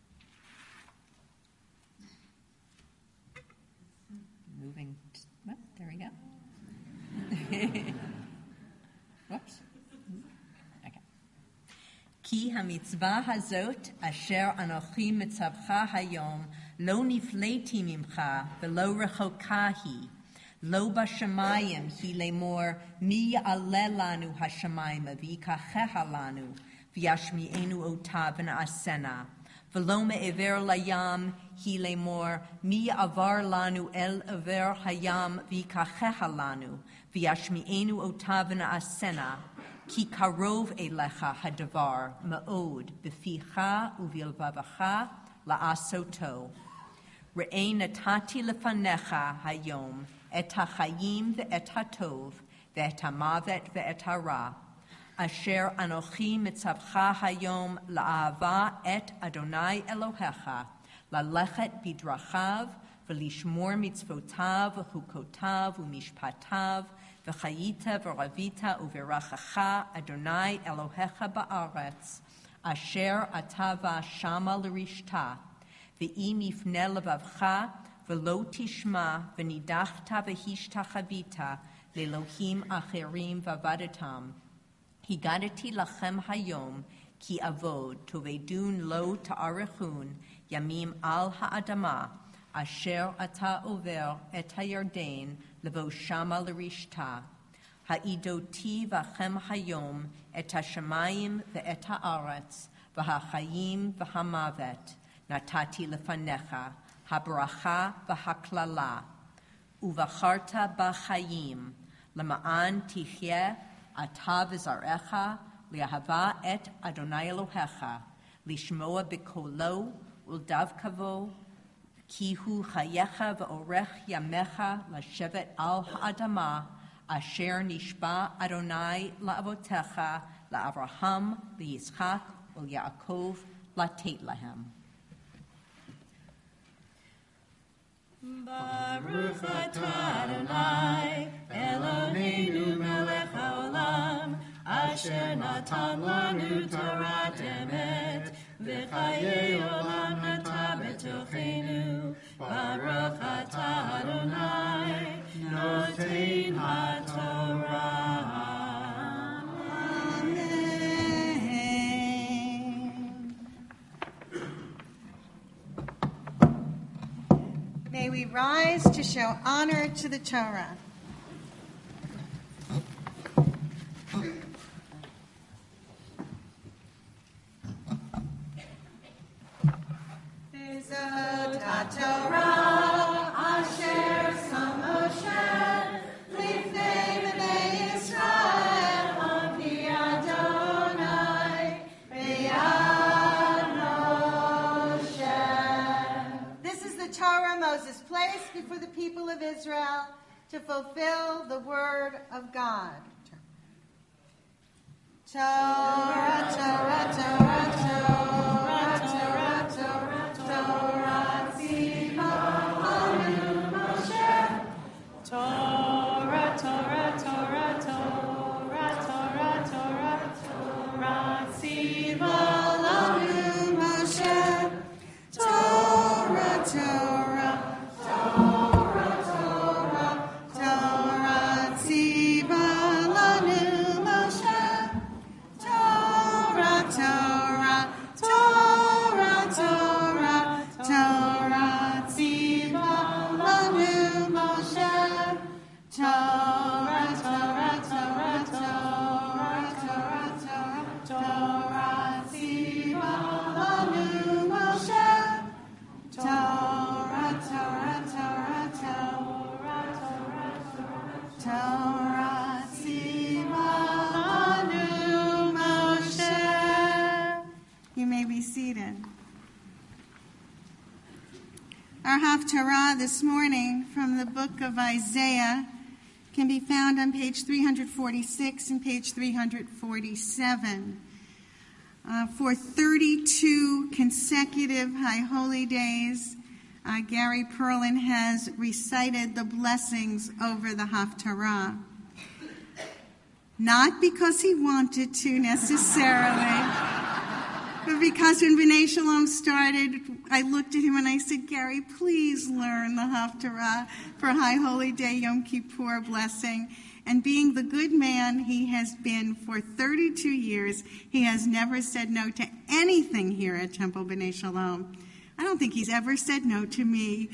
Speaker 4: Moving, there we go. Whoops. Okay. Ki hamitzvah hazot asher anochi mitzavcha hayom lo nifleti mimcha velo rechoka hi lo bashamayim hi lemor mi ya'aleh lanu hashamayim v'yikachecha lanu v'yashmi'enu otav v'na'asena v'lo me'ever layam hi lemor mi avar lanu el aver hayam v'yikachecha lanu v'yashmi'enu otav v'na'asena ki karov elecha hadavar ma'od b'ficha u'vilvavacha la'asoto. Re'ei natati lefanecha hayom et hachayim ve'et hatov ve'et hamavet ve'et hara asher anochi mitzavcha hayom la'ava et Adonai Elohecha lalechet bidrachav v'lishmor mitzvotav v'chukotav u'mishpatav v'chayita v'ravita u'verachacha Adonai Elohecha ba'aretz asher atava shama l'rishta ve'im yifne levavcha ve'lo tishma v'nidachta v'hishtachavita le'elohim acherim v'avadetam higadati lachem hayom ki avod tovedun lo ta'arechun yamim al ha'adama, asher ata over et hayarden, levo shama l'rishta. Ha'idoti v'chem hayom, et hashemayim ve'et ha'aretz, v'ha'chayim v'ha'mavet, natati lefanecha, ha'bracha v'ha'klala, uvacharta b'chayim, lema'an tichye, ata v'zarecha, li'ahava et Adonai Elohecha, lishmoa b'kolo, uldav kavo, kihu chayecha v'orech yamecha, lashevet al ha'adama, asher nishba Adonai la'avotecha, la'avraham, li'yitzchak, u'Yaakov, latet lahem.
Speaker 5: Baruch atah Adonai, Eloheinu melech haolam, asher natan lanu Torat emet, v'chayei olam nata betochenu. Baruch atah Adonai, notein haTorah.
Speaker 3: May we rise to show honor to the Torah. Bezot HaTorah asher som Moshe lifnei bnei Yisrael avi Adonai b'yad Moshe. This is the Torah Moses placed before the people of Israel to fulfill the word of God. Torah, Torah, Torah, Torah, Torah, Torah, Torah, Tzivanu Moshe. Torah, Torah, Torah, Torah, Torah, Torah, Torah, Tzivanu Moshe. Torah, Torah, Torah, Torah, Torah, Tzivanu Moshe. Torah, Torah, Torah, Torah, Torah, Tzivanu Moshe. Torah, Torah, Torah, Torah, Torah, Torah, Torah, Tzivanu Moshe. Torah, Torah, Torah, Torah, Torah, Torah, Tzivanu Moshe. You may be seated. Our Haftarah this morning from the book of Isaiah can be found on page 346 and page 347. For 32 consecutive High Holy Days, Gary Perlin has recited the blessings over the Haftarah. Not because he wanted to necessarily, but because when B'nai Shalom started, I looked at him and I said, Gary, please learn the Haftarah for High Holy Day Yom Kippur blessing. And being the good man he has been for 32 years, he has never said no to anything here at Temple B'nai Shalom. I don't think he's ever said no to me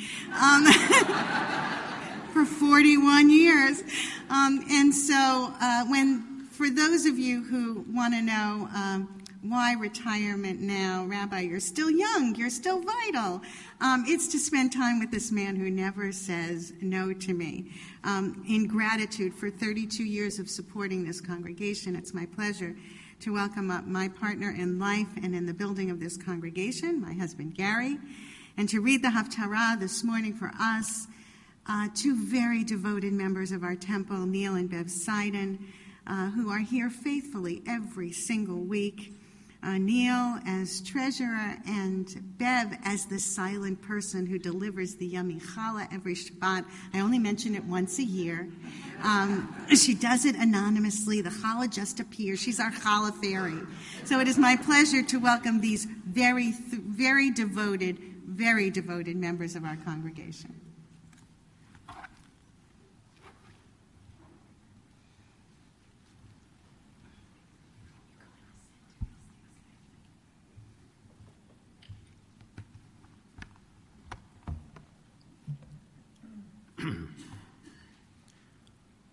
Speaker 3: for 41 years. And so for those of you who want to know why retirement now, Rabbi, you're still young, you're still vital. It's to spend time with this man who never says no to me. In gratitude for 32 years of supporting this congregation, it's my pleasure to welcome up my partner in life and in the building of this congregation, my husband Gary, and to read the Haftarah this morning for us, two very devoted members of our temple, Neil and Bev Seiden, who are here faithfully every single week. Neil as treasurer and Bev as the silent person who delivers the yummy challah every Shabbat. I only mention it once a year. She does it anonymously. The challah just appears. She's our challah fairy. So it is my pleasure to welcome these very devoted members of our congregation.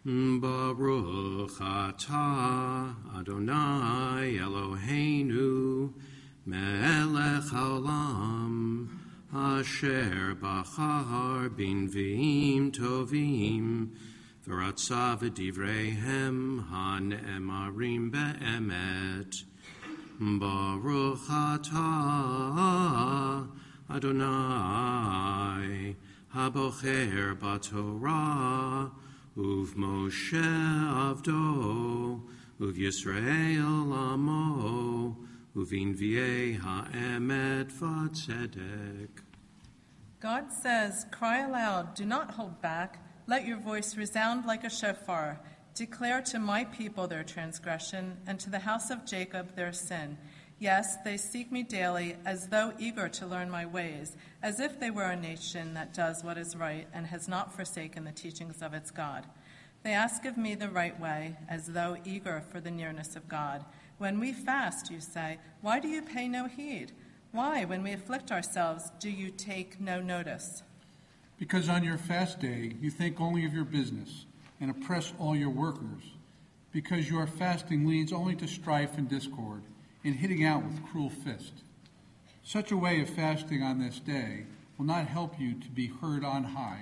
Speaker 6: Baruch atah Adonai Eloheinu melech haolam asher bachar b'nviim tovim v'ratza v'divreihem hane'emarim be'emet. Baruch atah Adonai habocher b'Torah Uv Moshe Avdo, Uv Yisrael Amo, Uv Inviei Ha'emet V'Tzedek.
Speaker 5: God says, cry aloud, do not hold back. Let your voice resound like a shofar. Declare to my people their transgression, and to the house of Jacob their sin. Yes, they seek me daily, as though eager to learn my ways, as if they were a nation that does what is right and has not forsaken the teachings of its God. They ask of me the right way, as though eager for the nearness of God. When we fast, you say, why do you pay no heed? Why, when we afflict ourselves, do you take no notice?
Speaker 7: Because on your fast day you think only of your business and oppress all your workers. Because your fasting leads only to strife and discord, and hitting out with cruel fist. Such a way of fasting on this day will not help you to be heard on high.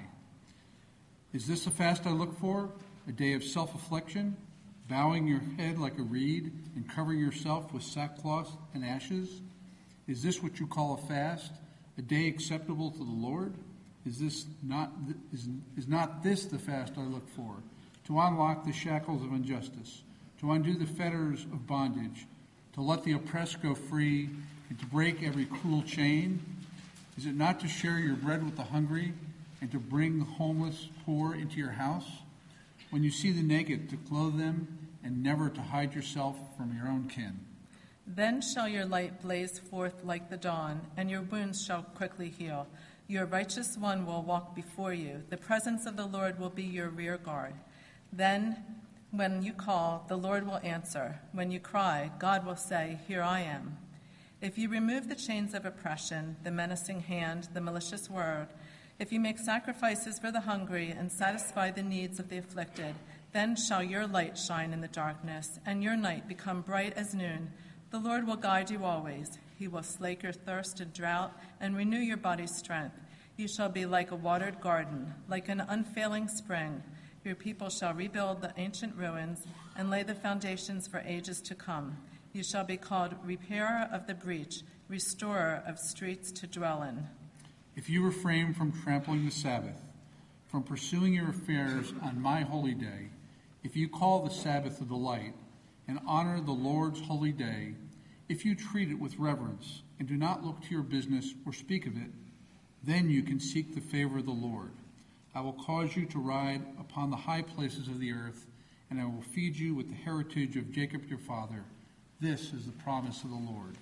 Speaker 7: Is this a fast I look for? A day of self-affliction, bowing your head like a reed and covering yourself with sackcloth and ashes? Is this what you call a fast? A day acceptable to the Lord? Is not this the fast I look for? To unlock the shackles of injustice, to undo the fetters of bondage, to let the oppressed go free, and to break every cruel chain? Is it not to share your bread with the hungry, and to bring the homeless poor into your house? When you see the naked, to clothe them, and never to hide yourself from your own kin.
Speaker 5: Then shall your light blaze forth like the dawn, and your wounds shall quickly heal. Your righteous one will walk before you. The presence of the Lord will be your rear guard. Then, when you call, the Lord will answer. When you cry, God will say, here I am. If you remove the chains of oppression, the menacing hand, the malicious word, if you make sacrifices for the hungry and satisfy the needs of the afflicted, then shall your light shine in the darkness, and your night become bright as noon. The Lord will guide you always. He will slake your thirst and drought and renew your body's strength. You shall be like a watered garden, like an unfailing spring. Your people shall rebuild the ancient ruins and lay the foundations for ages to come. You shall be called repairer of the breach, restorer of streets to dwell in.
Speaker 7: If you refrain from trampling the Sabbath, from pursuing your affairs on my holy day, if you call the Sabbath a delight and honor the Lord's holy day, if you treat it with reverence and do not look to your business or speak of it, then you can seek the favor of the Lord. I will cause you to ride upon the high places of the earth, and I will feed you with the heritage of Jacob your father. This is the promise of the Lord.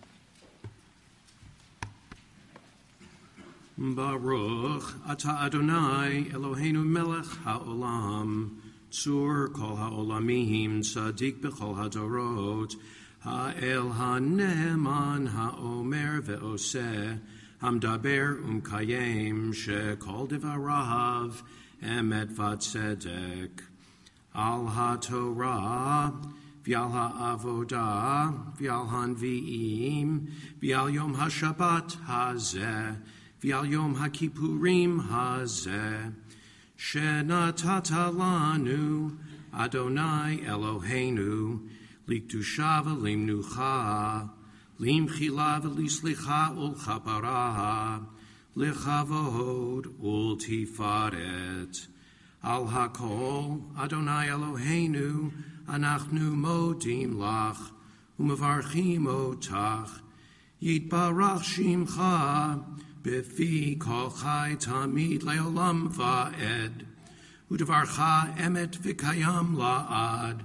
Speaker 6: Baruch atah Adonai Eloheinu melech haolam tzur kol haolamim tzadik b'chol hadorot ha'el ha'ne'eman ha'omer ve'oseh Hamdaber Kayem Shekol Devarav Emet Vatzedek Al HaTorah V'al HaAvodah V'al HaNvi'im V'al Yom HaShabbat Hazeh V'al Yom HaKippurim Hazeh Shenatata Lanu Adonai Eloheinu Likdusha V'limnucha Limchila v'lislicha ulchapara, lichavod ultifaret. Al hakol Adonai Eloheinu, anachnu modim lach, umevarchim otach. Yitbarach shimcha, befi kol chai tamid leolam va'ed. Udevarcha emet v'kayam la'ad.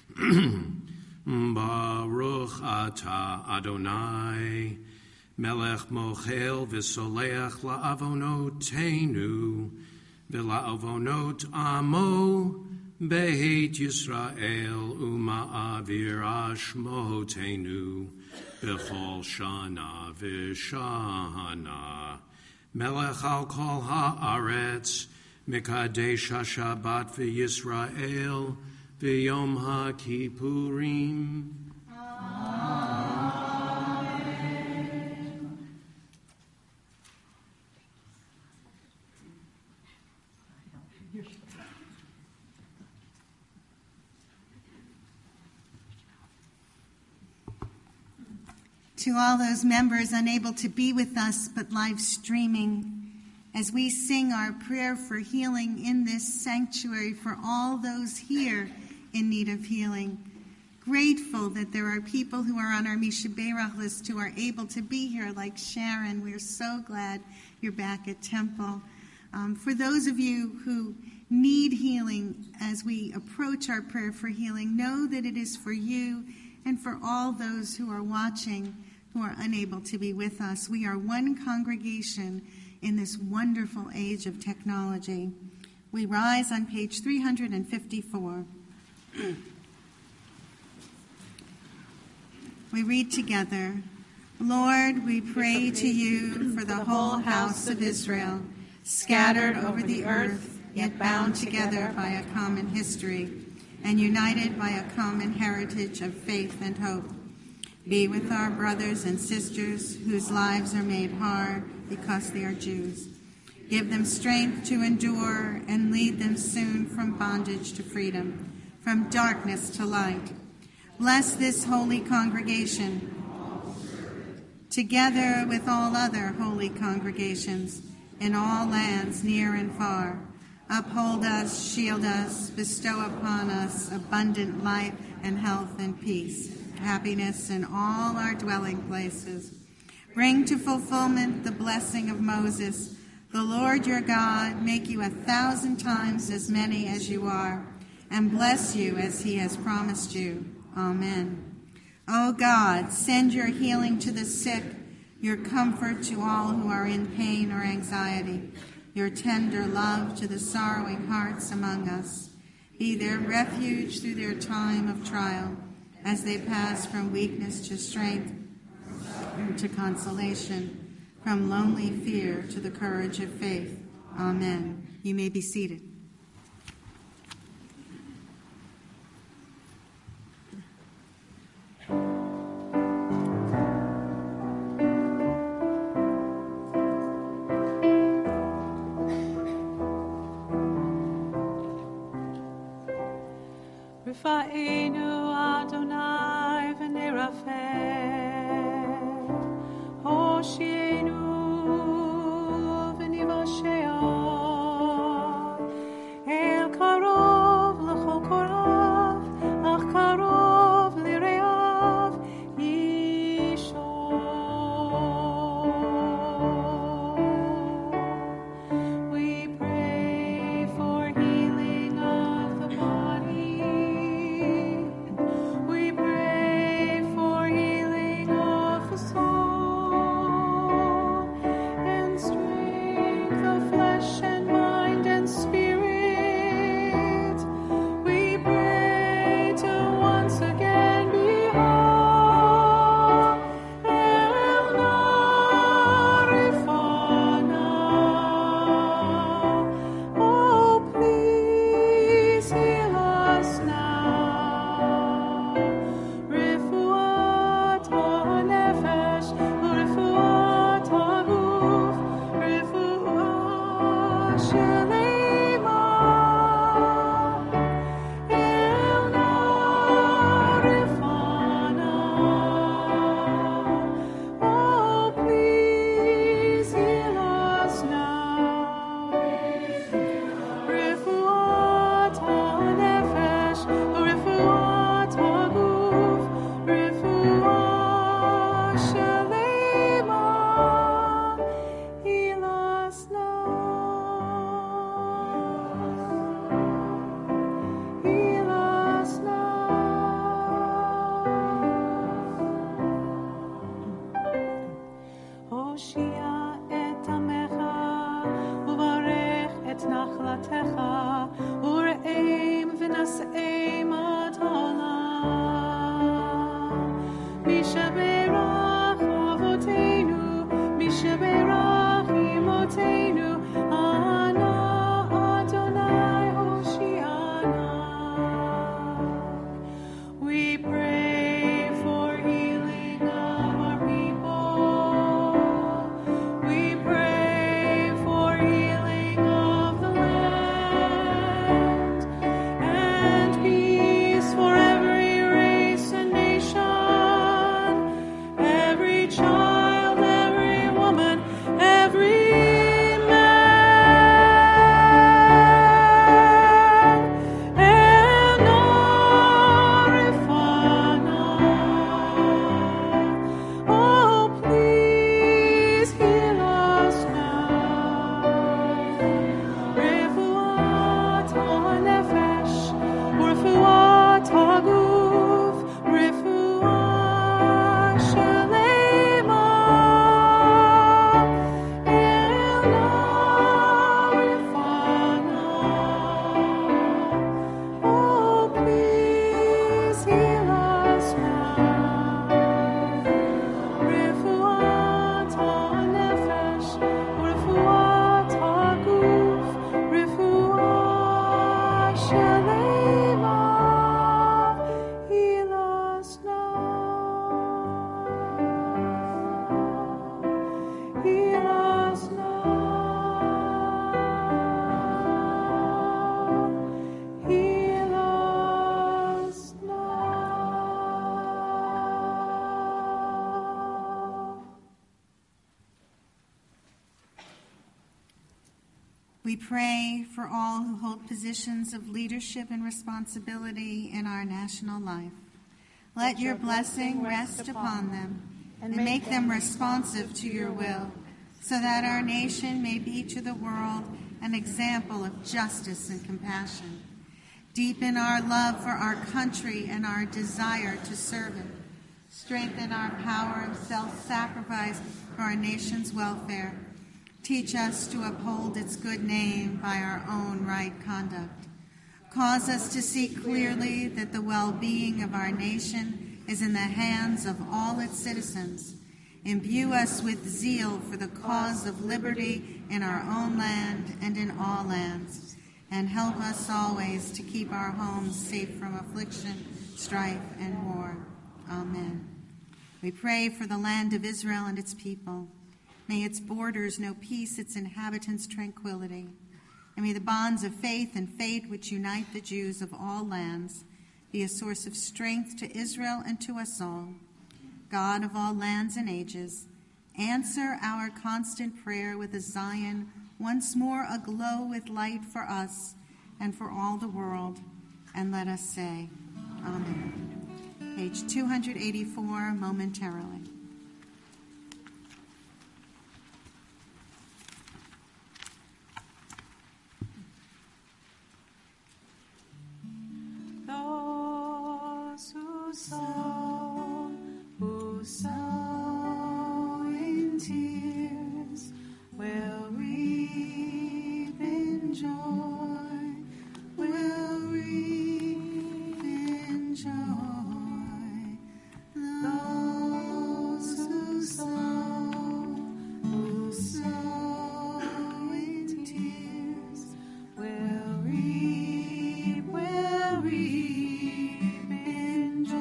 Speaker 6: Baruch atah Adonai, melech mochel v'soleach la'avonotenu, v'la'avonot amo, be'heit Yisrael, uma'avir ashmotenu, b'chol shana v'shana. Melech al kol ha'aretz, Mekadesh HaShabbat v'Yisrael v'Yom HaKippurim.
Speaker 3: To all those members unable to be with us but live streaming, as we sing our prayer for healing in this sanctuary for all those here in need of healing. Grateful that there are people who are on our Misha Berach list who are able to be here, like Sharon. We're so glad you're back at Temple. For those of you who need healing as we approach our prayer for healing, know that it is for you and for all those who are watching who are unable to be with us. We are one congregation in this wonderful age of technology. We rise on page 354. We read together, Lord, we pray to you for the whole house of Israel, scattered over the earth, yet bound together by a common history and united by a common heritage of faith and hope. Be with our brothers and sisters whose lives are made hard because they are Jews. Give them strength to endure and lead them soon from bondage to freedom, from darkness to light. Bless this holy congregation, together with all other holy congregations in all lands near and far. Uphold us, shield us, bestow upon us abundant life and health and peace, happiness in all our dwelling places. Bring to fulfillment the blessing of Moses. The Lord your God make you 1,000 times as many as you are, and bless you as he has promised you. Amen. O God, send your healing to the sick, your comfort to all who are in pain or anxiety, your tender love to the sorrowing hearts among us. Be their refuge through their time of trial, as they pass from weakness to strength, to consolation, from lonely fear to the courage of faith. Amen. You may be seated.
Speaker 8: Rifa'enu Adonai v'nerafeh, Hoshienu v'nivashea, El karov l'chol korav, ach karov l'reav yishor. We pray for healing of the body. We pray for healing of the soul and strength of flesh and mind and spirit. We pray to once again be whole. El Narifana. Oh, please heal us now. Refuat ha-nefesh, refuat ha-guf, refuat shelema. El Narifana. Oh, please heal us now. Refuat ha-nefesh, refuat ha-guf, refuat shelema. Heal us now. Heal us now. הושיע את עמך וברך את נחלתך ורעים ונשאים עד עולם. מי שברך אבותינו, מי שברך אמותינו, ענה
Speaker 3: We pray for all who hold positions of leadership and responsibility in our national life. Let your blessing rest upon them and make them responsive to your will, so that our nation may be to the world an example of justice and compassion. Deepen our love for our country and our desire to serve it. Strengthen our power of self-sacrifice for our nation's welfare. Teach us to uphold its good name by our own right conduct. Cause us to see clearly that the well-being of our nation is in the hands of all its citizens. Imbue us with zeal for the cause of liberty in our own land and in all lands, and help us always to keep our homes safe from affliction, strife, and war. Amen. We pray for the land of Israel and its people. May its borders know peace, its inhabitants tranquility. And may the bonds of faith and faith which unite the Jews of all lands be a source of strength to Israel and to us all. God of all lands and ages, answer our constant prayer with a Zion once more aglow with light for us and for all the world. And let us say, Amen. Page 284, momentarily.
Speaker 8: Those who sow in tears will reap in joy, will reap in joy. Those who sow in tears will reap in joy.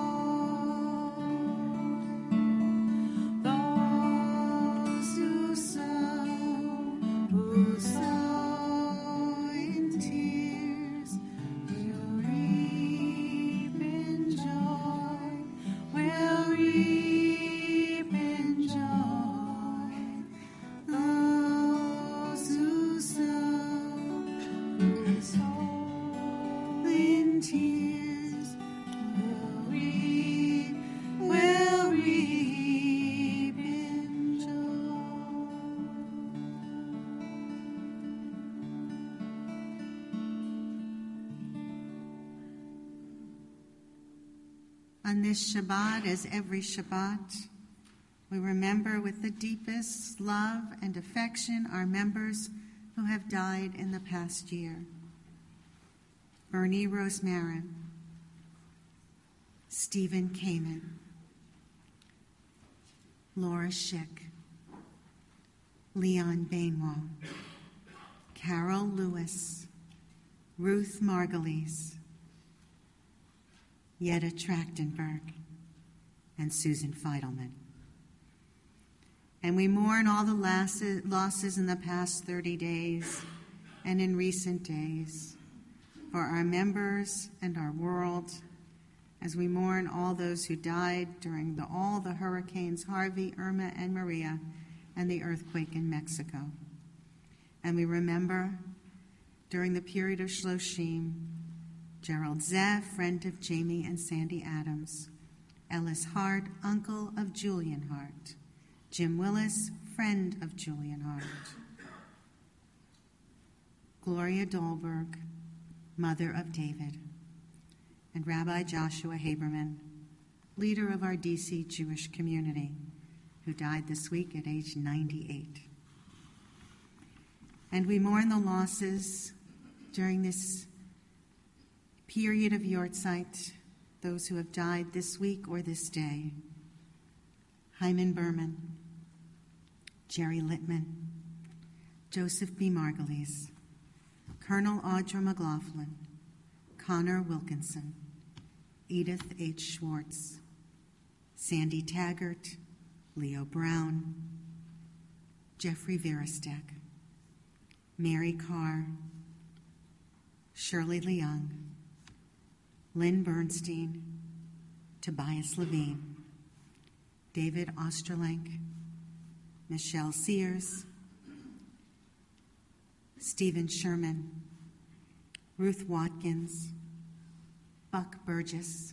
Speaker 8: Those who sow in tears will reap in joy, will reap in joy. Those who sow in tears will reap in joy.
Speaker 3: On this Shabbat, as every Shabbat, we remember with the deepest love and affection our members who have died in the past year. Bernie Rosemarin, Stephen Kamen, Laura Schick, Leon Bainwall, Carol Lewis, Ruth Margulies, Yetta Trachtenberg, and Susan Feidelman. And we mourn all the losses in the past 30 days and in recent days for our members and our world, as we mourn all those who died during all the hurricanes Harvey, Irma, and Maria, and the earthquake in Mexico. And we remember during the period of Shloshim, Gerald Zeff, friend of Jamie and Sandy Adams, Ellis Hart, uncle of Julian Hart, Jim Willis, friend of Julian Hart, Gloria Dolberg, mother of David, and Rabbi Joshua Haberman, leader of our D.C. Jewish community, who died this week at age 98. And we mourn the losses during this period of Yortzeit, those who have died this week or this day. Hyman Berman, Jerry Littman, Joseph B. Margulies, Colonel Audra McLaughlin, Connor Wilkinson, Edith H. Schwartz, Sandy Taggart, Leo Brown, Jeffrey Verostek, Mary Carr, Shirley Leung, Lynn Bernstein, Tobias Levine, David Osterlenk, Michelle Sears, Stephen Sherman, Ruth Watkins, Buck Burgess,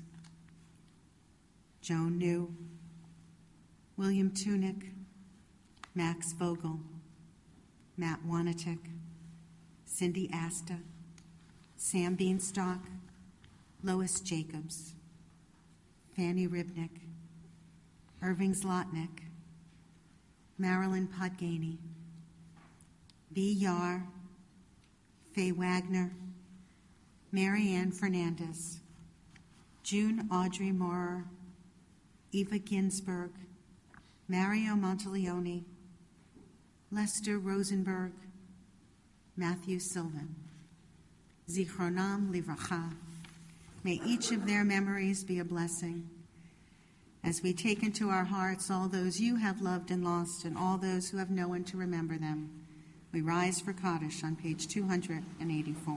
Speaker 3: Joan New, William Tunick, Max Vogel, Matt Wanatic, Cindy Asta, Sam Beanstalk, Lois Jacobs, Fanny Ribnick, Irving Zlotnick, Marilyn Podganey, B. Yar, Faye Wagner, Marianne Fernandez, June Audrey Moorer, Eva Ginsberg, Mario Monteleone, Lester Rosenberg, Matthew Sylvan. Zichronam livracha. May each of their memories be a blessing. As we take into our hearts all those you have loved and lost and all those who have no one to remember them, we rise for Kaddish on page 284.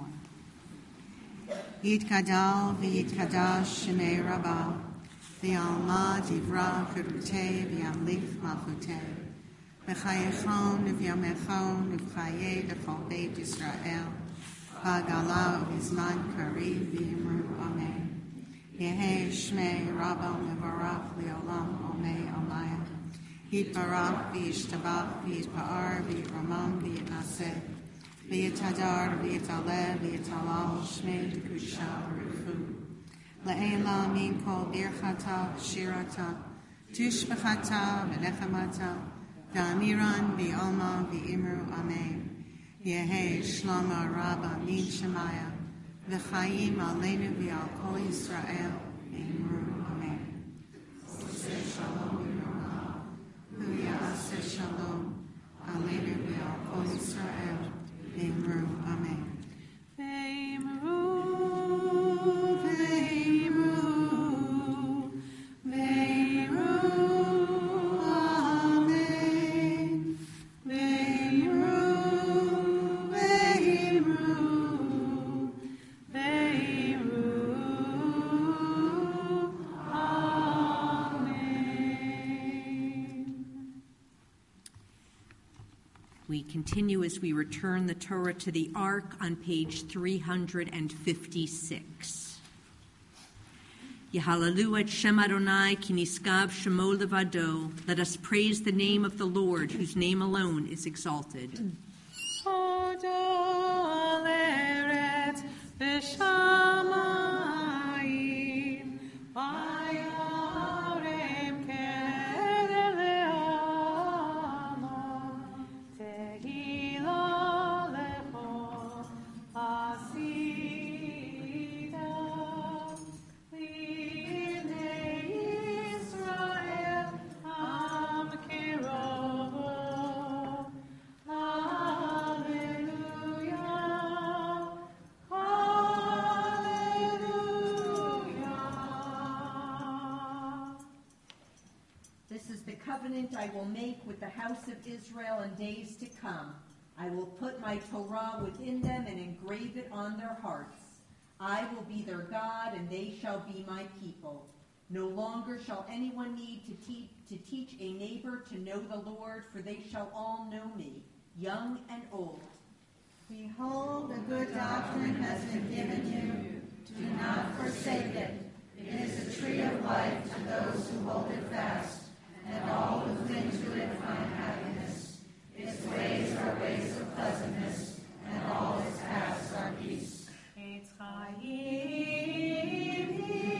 Speaker 3: Yitkadal v'yitkadash shemei rabbah v'yalma divra chirutei v'yamlich malchutei v'chayechon v'yamechon v'chayei l'chol beit Yisrael v'agala v'zman karev v'yimru amen. Yehei shmei rabbah mevarach li'olam omei amayah. Yitbarach v'yishtabach v'yitpa'ar v'yitramam v'yitnaseh v'yitadar v'yitaleh v'yitalal shmei d'kusha v'richu. Le'ela min kol birchata v'shirata tushbechata v'nechamata v'amiran v'yalma v'imru amen. Yehei shlama rabba min shemaya v'chayim aleinu v'al kol Yisrael v'imru amen. Shalom Yaseh shalom aleinu v'al kol Yisrael v'imru amen.
Speaker 4: We continue as we return the Torah to the Ark on page 356. Yehalalu et Shem Adonai ki niskav shemo levado. Let us praise the name of the Lord, whose name alone is exalted.
Speaker 8: Hodol eretz v'shamayim v'yarem keder le'alma tehila lecho asita l'bnei Yisrael am kirovo.
Speaker 4: This is the covenant I will make with the house of Israel in days to come. I will put my Torah within them and engrave it on their hearts. I will be their God, and they shall be my people. No longer shall anyone need to teach a neighbor to know the Lord, for they shall all know me, young and old.
Speaker 9: Behold, the good doctrine has been given you. Do not forsake it. It is a tree of life to those who hold it fast, and all who cling to it find happiness. Its ways are ways of pleasantness, and all its paths are peace.
Speaker 8: Eitz Chaim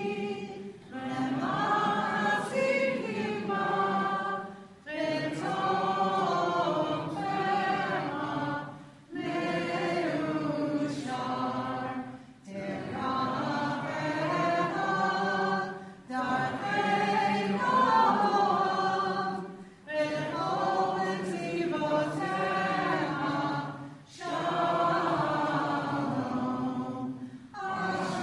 Speaker 8: lema'asim ba v'tov le'ma me'ushar teravecha darkei olam v'chol netzivotecha shalom.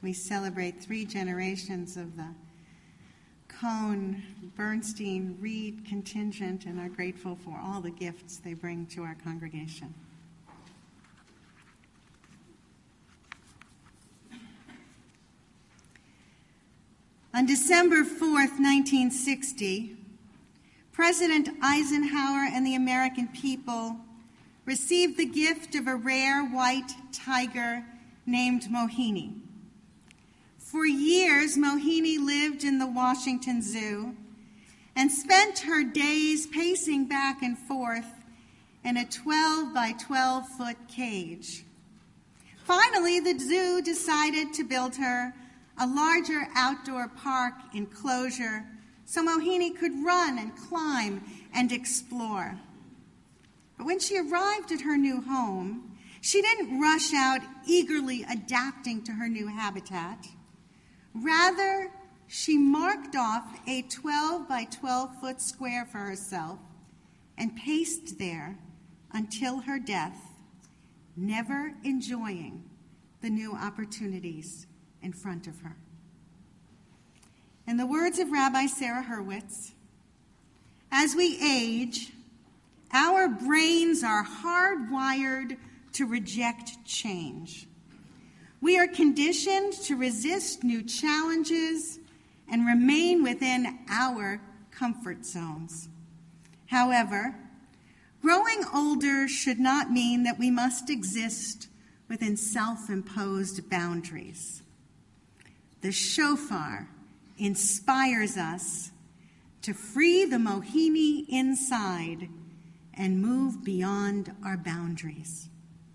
Speaker 3: We celebrate 3 generations of the Cohn, Bernstein, Reed contingent and are grateful for all the gifts they bring to our congregation. On December 4th, 1960, President Eisenhower and the American people received the gift of a rare white tiger named Mohini. For years, Mohini lived in the Washington Zoo and spent her days pacing back and forth in a 12 by 12-foot cage. Finally, the zoo decided to build her a larger outdoor park enclosure so Mohini could run and climb and explore. But when she arrived at her new home, she didn't rush out eagerly adapting to her new habitat. Rather, she marked off a 12 by 12-foot square for herself and paced there until her death, never enjoying the new opportunities in front of her. In the words of Rabbi Sarah Hurwitz, as we age, our brains are hardwired to reject change. We are conditioned to resist new challenges and remain within our comfort zones. However, growing older should not mean that we must exist within self-imposed boundaries. The shofar inspires us to free the Mohini inside and move beyond our boundaries.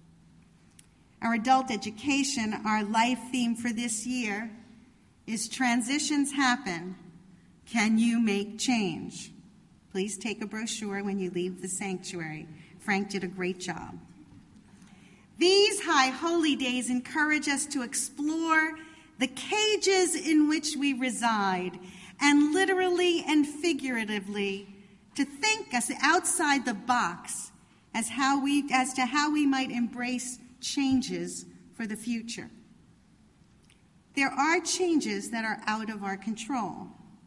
Speaker 3: Our adult education, our life theme for this year, is Transitions Happen. Can you make change? Please take a brochure when you leave the sanctuary. Frank did a great job. These high holy days encourage us to explore the cages in which we reside, and literally and figuratively to think us outside the box as to how we might embrace changes for the future. There are changes that are out of our control.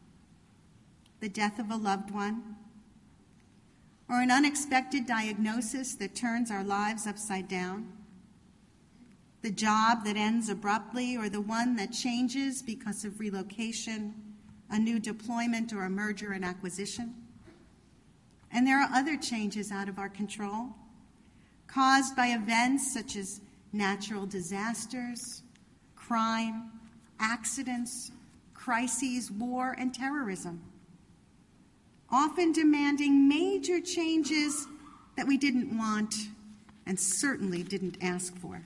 Speaker 3: The death of a loved one, or an unexpected diagnosis that turns our lives upside down, the job that ends abruptly, or the one that changes because of relocation, a new deployment, or a merger and acquisition. And there are other changes out of our control, caused by events such as natural disasters, crime, accidents, crises, war, and terrorism, often demanding major changes that we didn't want and certainly didn't ask for.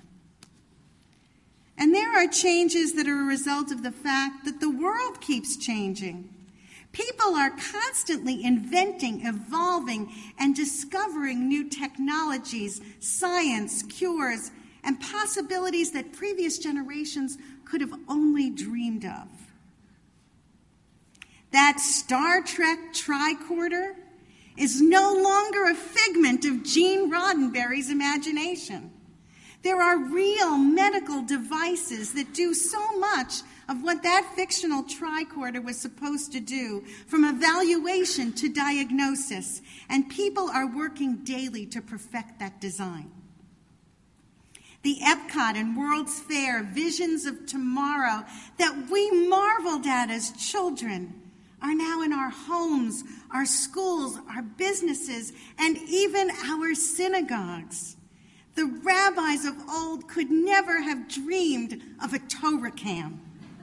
Speaker 3: And there are changes that are a result of the fact that the world keeps changing. People are constantly inventing, evolving, and discovering new technologies, science, cures, and possibilities that previous generations could have only dreamed of. That Star Trek tricorder is no longer a figment of Gene Roddenberry's imagination. There are real medical devices that do so much of what that fictional tricorder was supposed to do, from evaluation to diagnosis, and people are working daily to perfect that design. The Epcot and World's Fair visions of tomorrow that we marveled at as children are now in our homes, our schools, our businesses, and even our synagogues. The rabbis of old could never have dreamed of a Torah camp.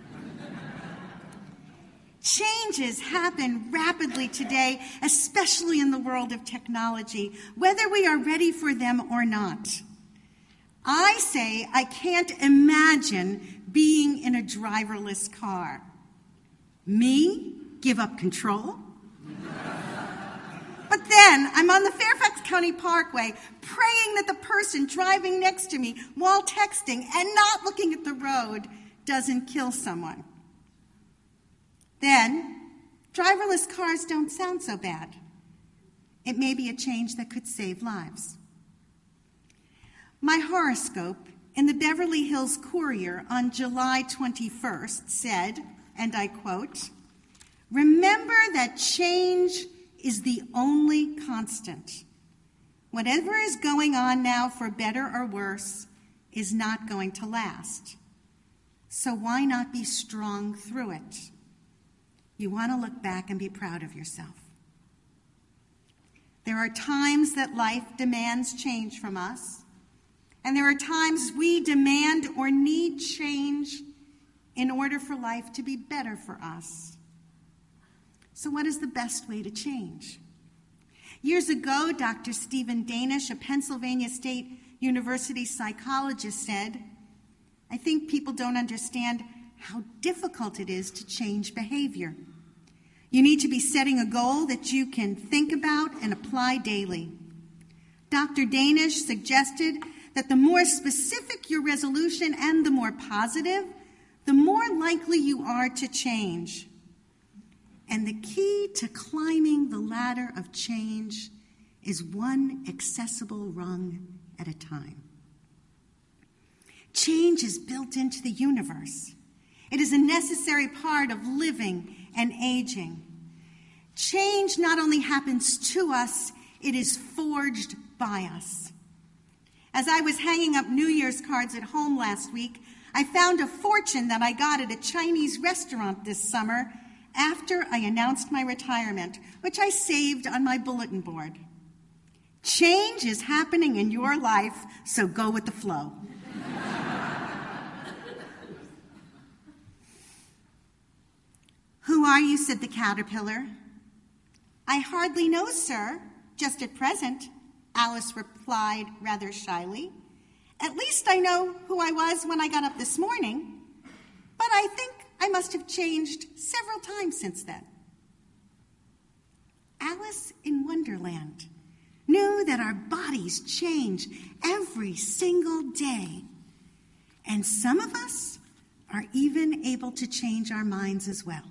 Speaker 3: Changes happen rapidly today, especially in the world of technology, whether we are ready for them or not. I say I can't imagine being in a driverless car. Me? Give up control? But then I'm on the Fairfax County Parkway praying that the person driving next to me while texting and not looking at the road doesn't kill someone. Then, driverless cars don't sound so bad. It may be a change that could save lives. My horoscope in the Beverly Hills Courier on July 21st said, and I quote, "Remember that change is the only constant. Whatever is going on now, for better or worse, is not going to last. So why not be strong through it? You want to look back and be proud of yourself." There are times that life demands change from us, and there are times we demand or need change in order for life to be better for us. So what is the best way to change? Years ago, Dr. Stephen Danish, a Pennsylvania State University psychologist, said, "I think people don't understand how difficult it is to change behavior. You need to be setting a goal that you can think about and apply daily." Dr. Danish suggested that the more specific your resolution and the more positive, the more likely you are to change. And the key to climbing the ladder of change is one accessible rung at a time. Change is built into the universe. It is a necessary part of living and aging. Change not only happens to us, it is forged by us. As I was hanging up New Year's cards at home last week, I found a fortune that I got at a Chinese restaurant this summer after I announced my retirement, which I saved on my bulletin board. Change is happening in your life, so go with the flow. "Who are you?" said the caterpillar. "I hardly know, sir, just at present," Alice replied rather shyly. "At least I know who I was when I got up this morning, but I think I must have changed several times since then." Alice in Wonderland knew that our bodies change every single day, and some of us are even able to change our minds as well.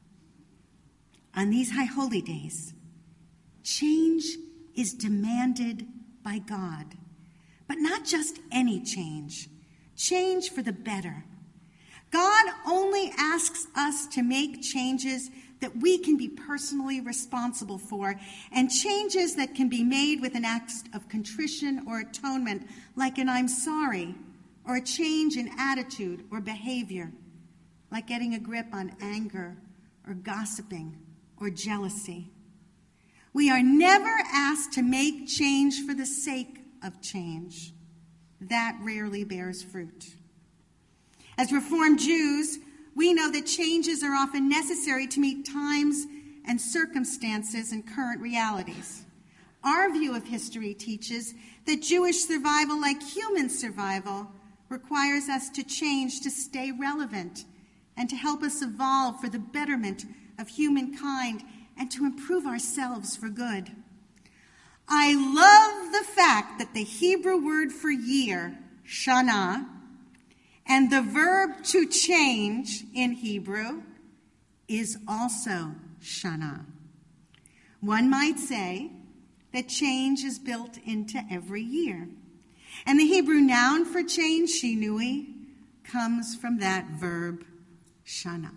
Speaker 3: On these high holy days, change is demanded by God, but not just any change, change for the better. God only asks us to make changes that we can be personally responsible for, and changes that can be made with an act of contrition or atonement, like an "I'm sorry," or a change in attitude or behavior, like getting a grip on anger or gossiping or jealousy. We are never asked to make change for the sake of change. That rarely bears fruit. As Reformed Jews, we know that changes are often necessary to meet times and circumstances and current realities. Our view of history teaches that Jewish survival, like human survival, requires us to change to stay relevant and to help us evolve for the betterment of humankind and to improve ourselves for good. I love the fact that the Hebrew word for year, shana, and the verb to change in Hebrew is also shana. One might say that change is built into every year. And the Hebrew noun for change, shinui, comes from that verb, shana.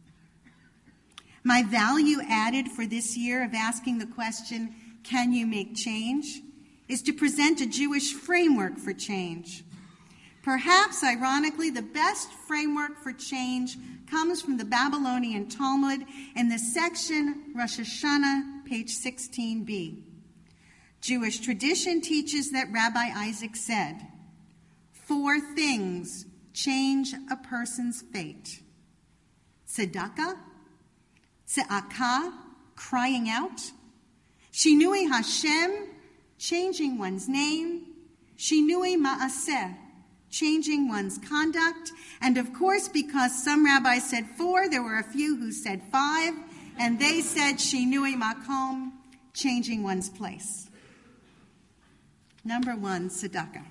Speaker 3: My value added for this year of asking the question, can you make change, is to present a Jewish framework for change. Perhaps, ironically, the best framework for change comes from the Babylonian Talmud in the section Rosh Hashanah, page 16b. Jewish tradition teaches that Rabbi Isaac said, 4 things change a person's fate: tzedakah, tze'akah, crying out; shinui Hashem, changing one's name; shinui ma'aseh, changing one's conduct; and of course, because some rabbis said 4, there were a few who said 5, and they said shinui makom, changing one's place. Number 1, tzedakah.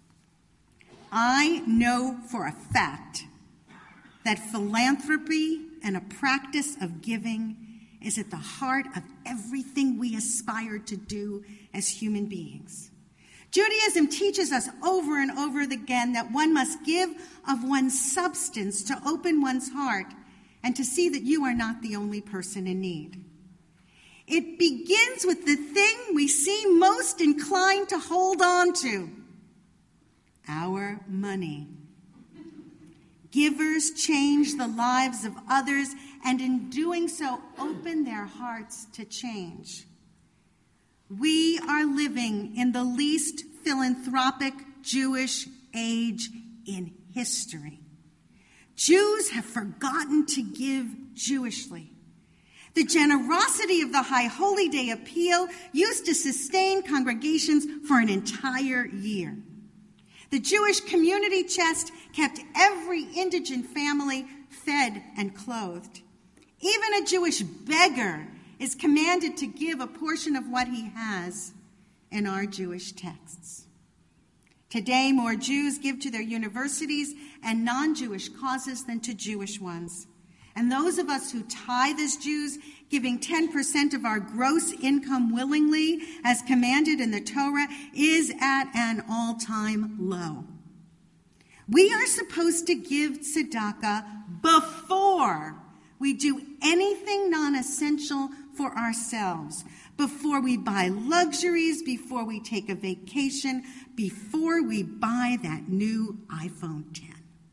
Speaker 3: I know for a fact that philanthropy and a practice of giving is at the heart of everything we aspire to do as human beings. Judaism teaches us over and over again that one must give of one's substance to open one's heart and to see that you are not the only person in need. It begins with the thing we seem most inclined to hold on to, our money. Givers change the lives of others, and in doing so, open their hearts to change. We are living in the least philanthropic Jewish age in history. Jews have forgotten to give Jewishly. The generosity of the High Holy Day appeal used to sustain congregations for an entire year. The Jewish community chest kept every indigent family fed and clothed. Even a Jewish beggar is commanded to give a portion of what he has in our Jewish texts. Today, more Jews give to their universities and non-Jewish causes than to Jewish ones. And those of us who tithe as Jews, giving 10% of our gross income willingly, as commanded in the Torah, is at an all-time low. We are supposed to give tzedakah before we do anything non-essential for ourselves, before we buy luxuries, before we take a vacation, before we buy that new iPhone 10.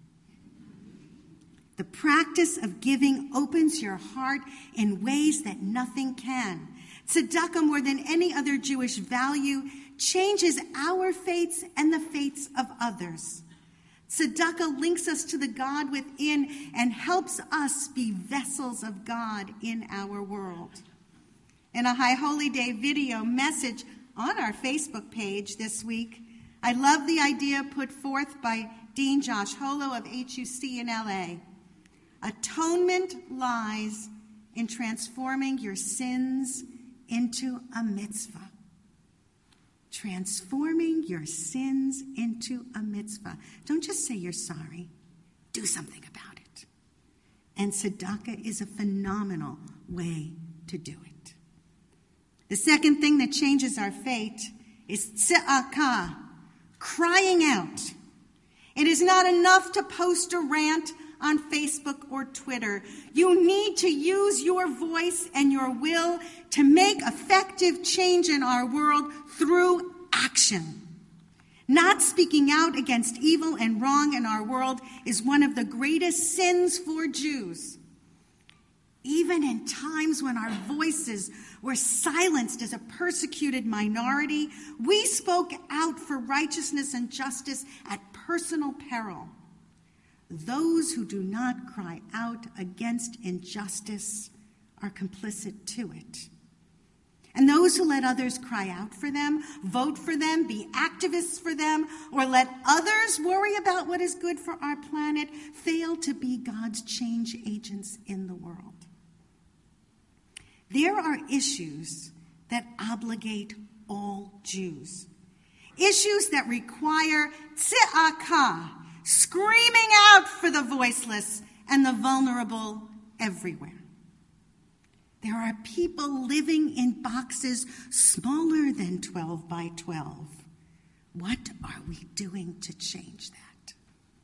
Speaker 3: The practice of giving opens your heart in ways that nothing can. Tzedakah, more than any other Jewish value, changes our fates and the fates of others. Tzedakah links us to the God within and helps us be vessels of God in our world. In a High Holy Day video message on our Facebook page this week, I love the idea put forth by Dean Josh Holo of HUC in LA. Atonement lies in transforming your sins into a mitzvah. Transforming your sins into a mitzvah. Don't just say you're sorry. Do something about it. And tzedakah is a phenomenal way to do it. The second thing that changes our fate is tzedakah, crying out. It is not enough to post a rant on Facebook or Twitter. You need to use your voice and your will to make effective change in our world through action. Not speaking out against evil and wrong in our world is one of the greatest sins for Jews. Even in times when our voices were silenced as a persecuted minority, we spoke out for righteousness and justice at personal peril. Those who do not cry out against injustice are complicit to it. And those who let others cry out for them, vote for them, be activists for them, or let others worry about what is good for our planet, fail to be God's change agents in the world. There are issues that obligate all Jews. Issues that require tzedakah, screaming out for the voiceless and the vulnerable everywhere. There are people living in boxes smaller than 12 by 12. What are we doing to change that?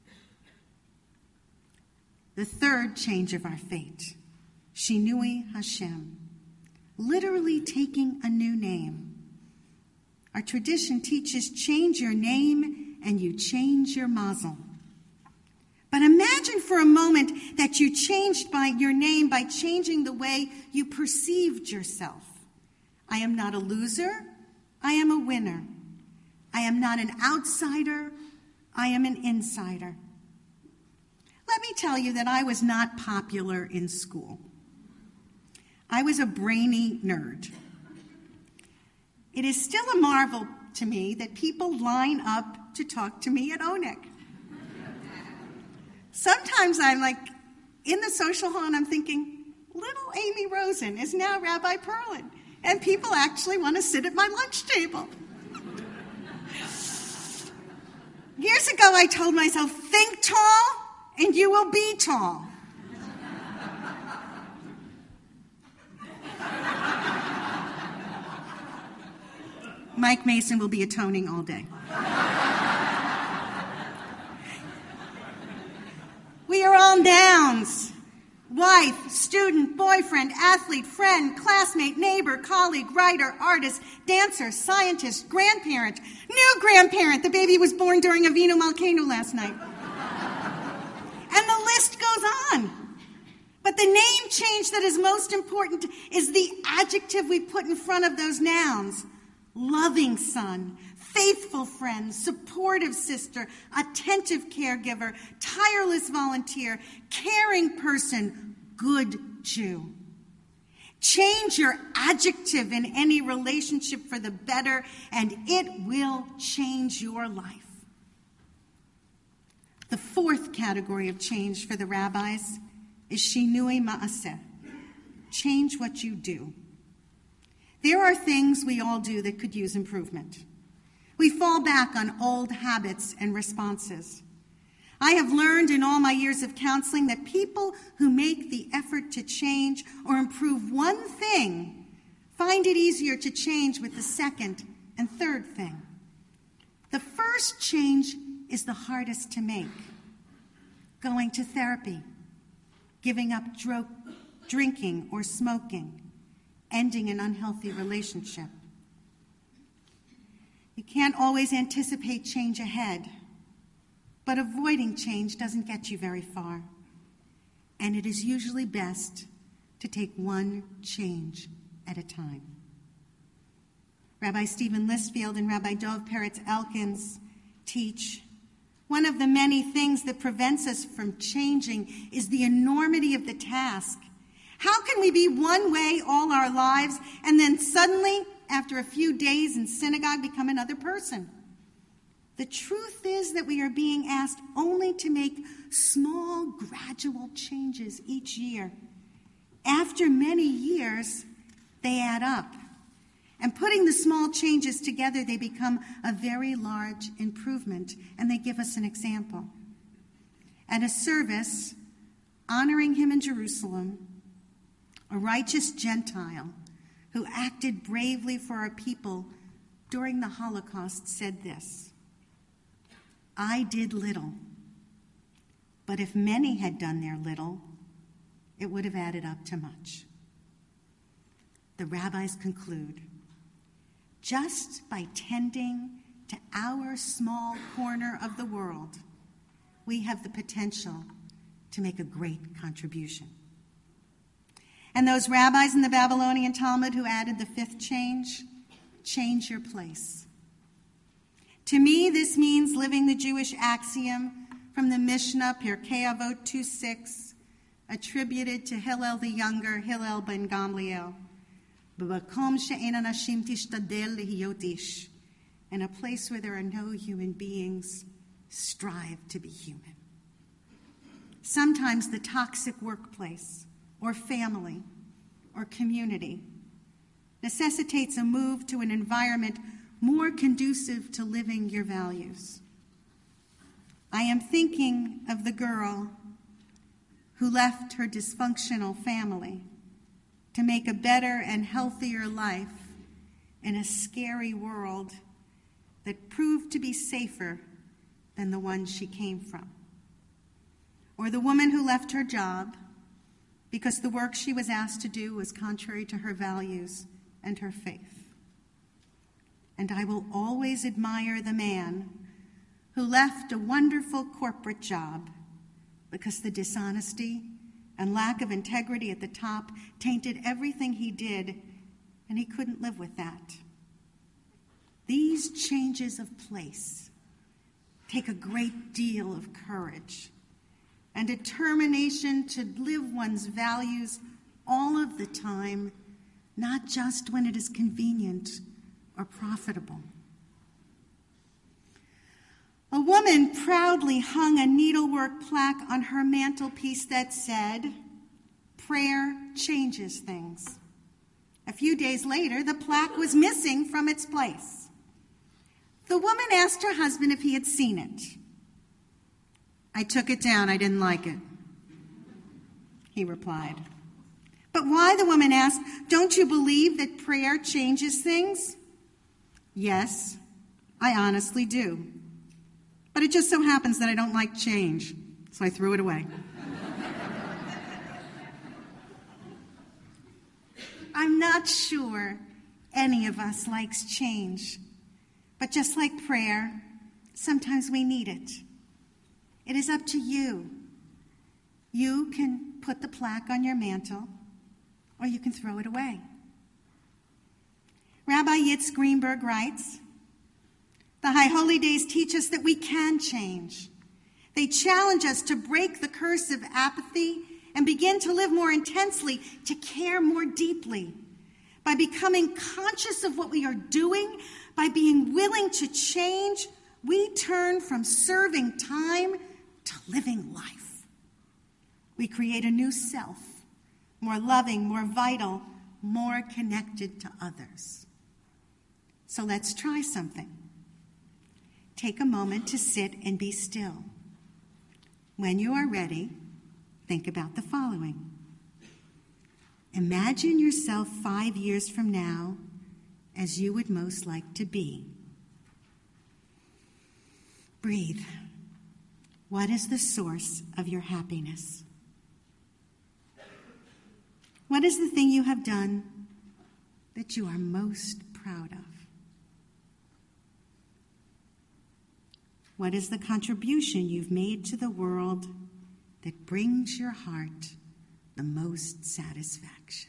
Speaker 3: The third change of our fate, Shinui Hashem, literally taking a new name. Our tradition teaches change your name and you change your mazel. But imagine for a moment that you changed your name by changing the way you perceived yourself. I am not a loser. I am a winner. I am not an outsider. I am an insider. Let me tell you that I was not popular in school. I was a brainy nerd. It is still a marvel to me that people line up to talk to me at ONEC. Sometimes I'm like in the social hall and I'm thinking, little Amy Rosen is now Rabbi Perlin, and people actually want to sit at my lunch table. Years ago I told myself, think tall and you will be tall. Mike Mason will be atoning all day. We are all nouns. Wife, student, boyfriend, athlete, friend, classmate, neighbor, colleague, writer, artist, dancer, scientist, grandparent, new grandparent. The baby was born during a Vino Volcano last night. And the list goes on. But the name change that is most important is the adjective we put in front of those nouns. Loving son, faithful friend, supportive sister, attentive caregiver, tireless volunteer, caring person, good Jew. Change your adjective in any relationship for the better, and it will change your life. The fourth category of change for the rabbis is shinui ma'aseh. Change what you do. There are things we all do that could use improvement. We fall back on old habits and responses. I have learned in all my years of counseling that people who make the effort to change or improve one thing find it easier to change with the second and third thing. The first change is the hardest to make. Going to therapy, giving up drinking or smoking, ending an unhealthy relationship. You can't always anticipate change ahead, but avoiding change doesn't get you very far. And it is usually best to take one change at a time. Rabbi Stephen Listfield and Rabbi Dov Peretz Elkins teach, one of the many things that prevents us from changing is the enormity of the task. How can we be one way all our lives and then suddenly, after a few days in synagogue, become another person? The truth is that we are being asked only to make small, gradual changes each year. After many years, they add up. And putting the small changes together, they become a very large improvement, and they give us an example. At a service honoring him in Jerusalem, a righteous Gentile who acted bravely for our people during the Holocaust said this: I did little, but if many had done their little, it would have added up to much. The rabbis conclude, just by tending to our small corner of the world, we have the potential to make a great contribution. And those rabbis in the Babylonian Talmud who added the fifth change, change your place. To me, this means living the Jewish axiom from the Mishnah, Pirkei Avot 2:6, attributed to Hillel the Younger, Hillel ben Gamliel. B'makom she'en anashim tishtadel lehiyot ish. In a place where there are no human beings, strive to be human. Sometimes the toxic workplace or family or community necessitates a move to an environment more conducive to living your values. I am thinking of the girl who left her dysfunctional family to make a better and healthier life in a scary world that proved to be safer than the one she came from. Or the woman who left her job because the work she was asked to do was contrary to her values and her faith. And I will always admire the man who left a wonderful corporate job because the dishonesty and lack of integrity at the top tainted everything he did, and he couldn't live with that. These changes of place take a great deal of courage and determination to live one's values all of the time, not just when it is convenient or profitable. A woman proudly hung a needlework plaque on her mantelpiece that said, "Prayer changes things." A few days later, the plaque was missing from its place. The woman asked her husband if he had seen it. "I took it down. I didn't like it," he replied. "But why?" the woman asked. "Don't you believe that prayer changes things?" Yes, I honestly do. But it just so happens that I don't like change, so I threw it away. I'm not sure any of us likes change, but just like prayer, sometimes we need it. It is up to you. You can put the plaque on your mantle, or you can throw it away. Rabbi Yitz Greenberg writes, "The High Holy Days teach us that we can change. They challenge us to break the curse of apathy and begin to live more intensely, to care more deeply. By becoming conscious of what we are doing, by being willing to change, we turn from serving time to living life. We create a new self, more loving, more vital, more connected to others." So let's try something. Take a moment to sit and be still. When you are ready, think about the following. Imagine yourself 5 years from now as you would most like to be. Breathe. What is the source of your happiness? What is the thing you have done that you are most proud of? What is the contribution you've made to the world that brings your heart the most satisfaction?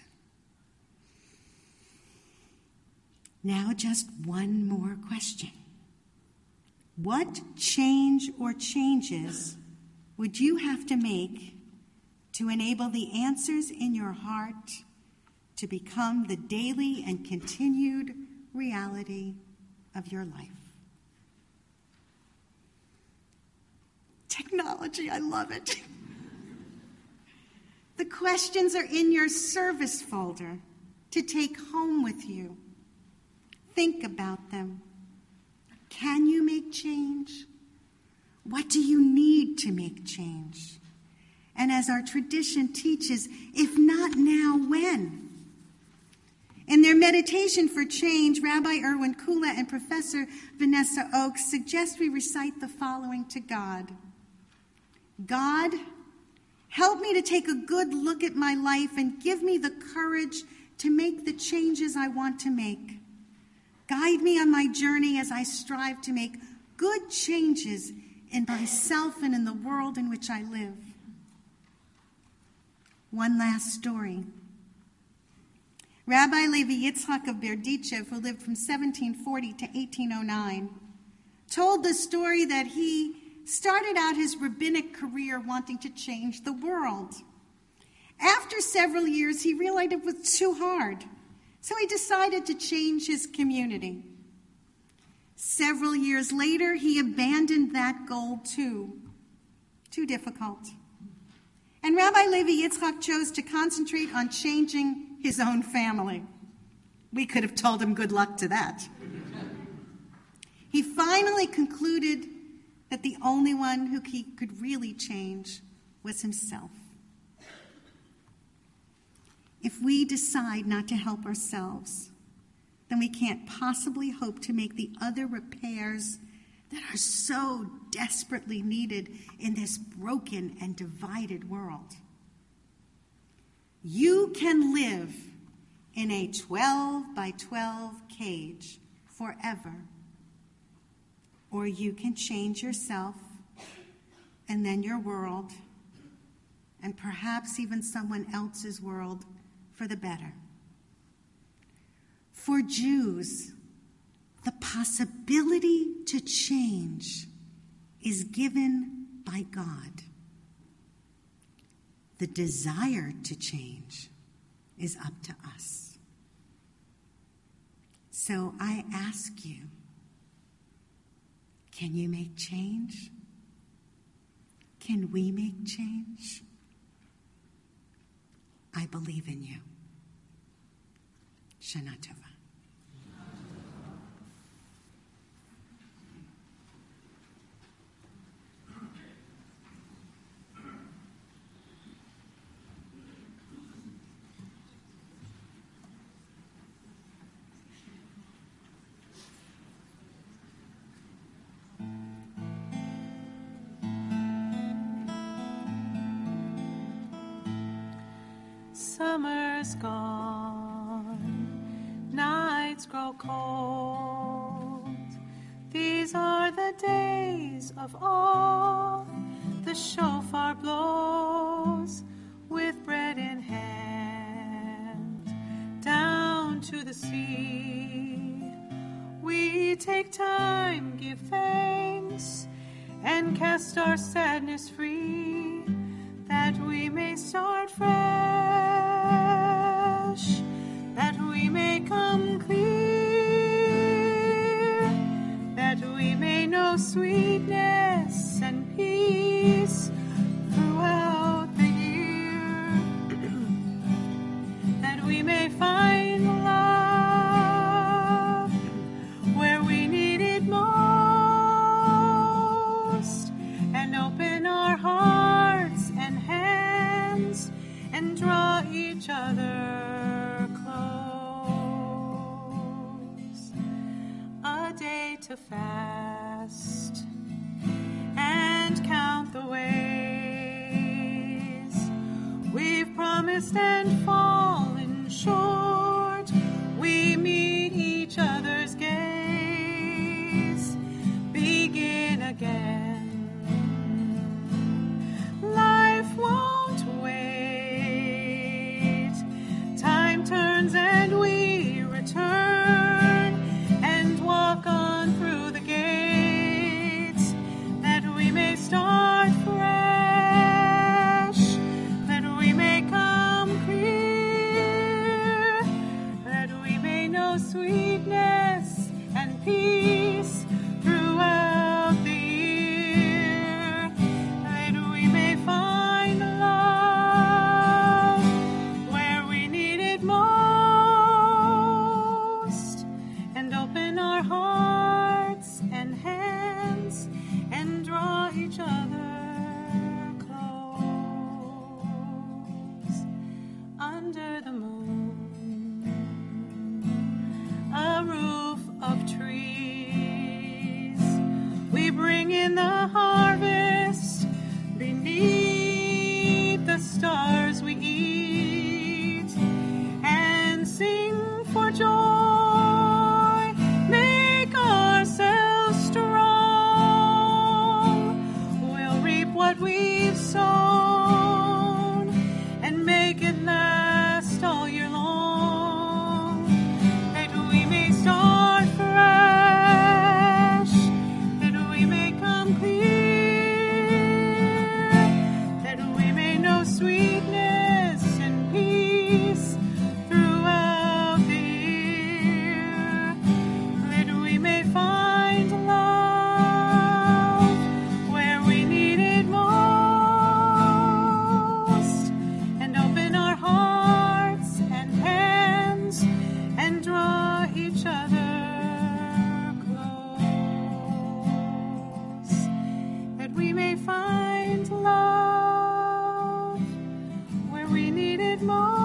Speaker 3: Now, just one more question. What change or changes would you have to make to enable the answers in your heart to become the daily and continued reality of your life? Technology, I love it. The questions are in your service folder to take home with you. Think about them. Can you make change? What do you need to make change? And as our tradition teaches, if not now, when? In their meditation for change, Rabbi Erwin Kula and Professor Vanessa Oakes suggest we recite the following to God. God, help me to take a good look at my life and give me the courage to make the changes I want to make. Guide me on my journey as I strive to make good changes in myself and in the world in which I live. One last story. Rabbi Levi Yitzchak of Berdichev, who lived from 1740 to 1809, told the story that he started out his rabbinic career wanting to change the world. After several years, he realized it was too hard, so he decided to change his community. Several years later, he abandoned that goal too. Too difficult. And Rabbi Levi Yitzchak chose to concentrate on changing his own family. We could have told him good luck to that. He finally concluded that the only one who he could really change was himself. If we decide not to help ourselves, then we can't possibly hope to make the other repairs that are so desperately needed in this broken and divided world. You can live in a 12 by 12 cage forever, or you can change yourself and then your world, and perhaps even someone else's world for the better. For Jews, the possibility to change is given by God. The desire to change is up to us. So I ask you, can you make change? Can we make change? I believe in you. Shana Tova.
Speaker 8: summer's gone, nights grow cold. These are the days of awe. The shofar blows with bread in hand. Down to the sea, we take time, give thanks, and cast our sadness free, that we may start fresh, that we may come clear, that we may know sweetness and peace throughout the year, that we may find love where we need it most, and open our hearts and hands and draw each other close. A day to fast and count the ways we've promised and fallen short. We meet each other's gaze, begin again. Life won't wait. Time turns and we return and walk on through the gates, that we may start fresh, that we may come clear, that we may know sweetness and peace throughout the year, that we may find love where we need it most, and open our hearts and hands and draw each other close. Under the moon, a roof of trees, we bring in the harvest. Beneath the stars we eat and sing for joy. Make ourselves strong. We'll reap what we've sown and make it last all year long, that we may start fresh, that we may come clear, that we may know sweetness and peace throughout the year, that we may find love where we need it most, and open our hearts and hands and draw each other close, that we may find love where we need it most.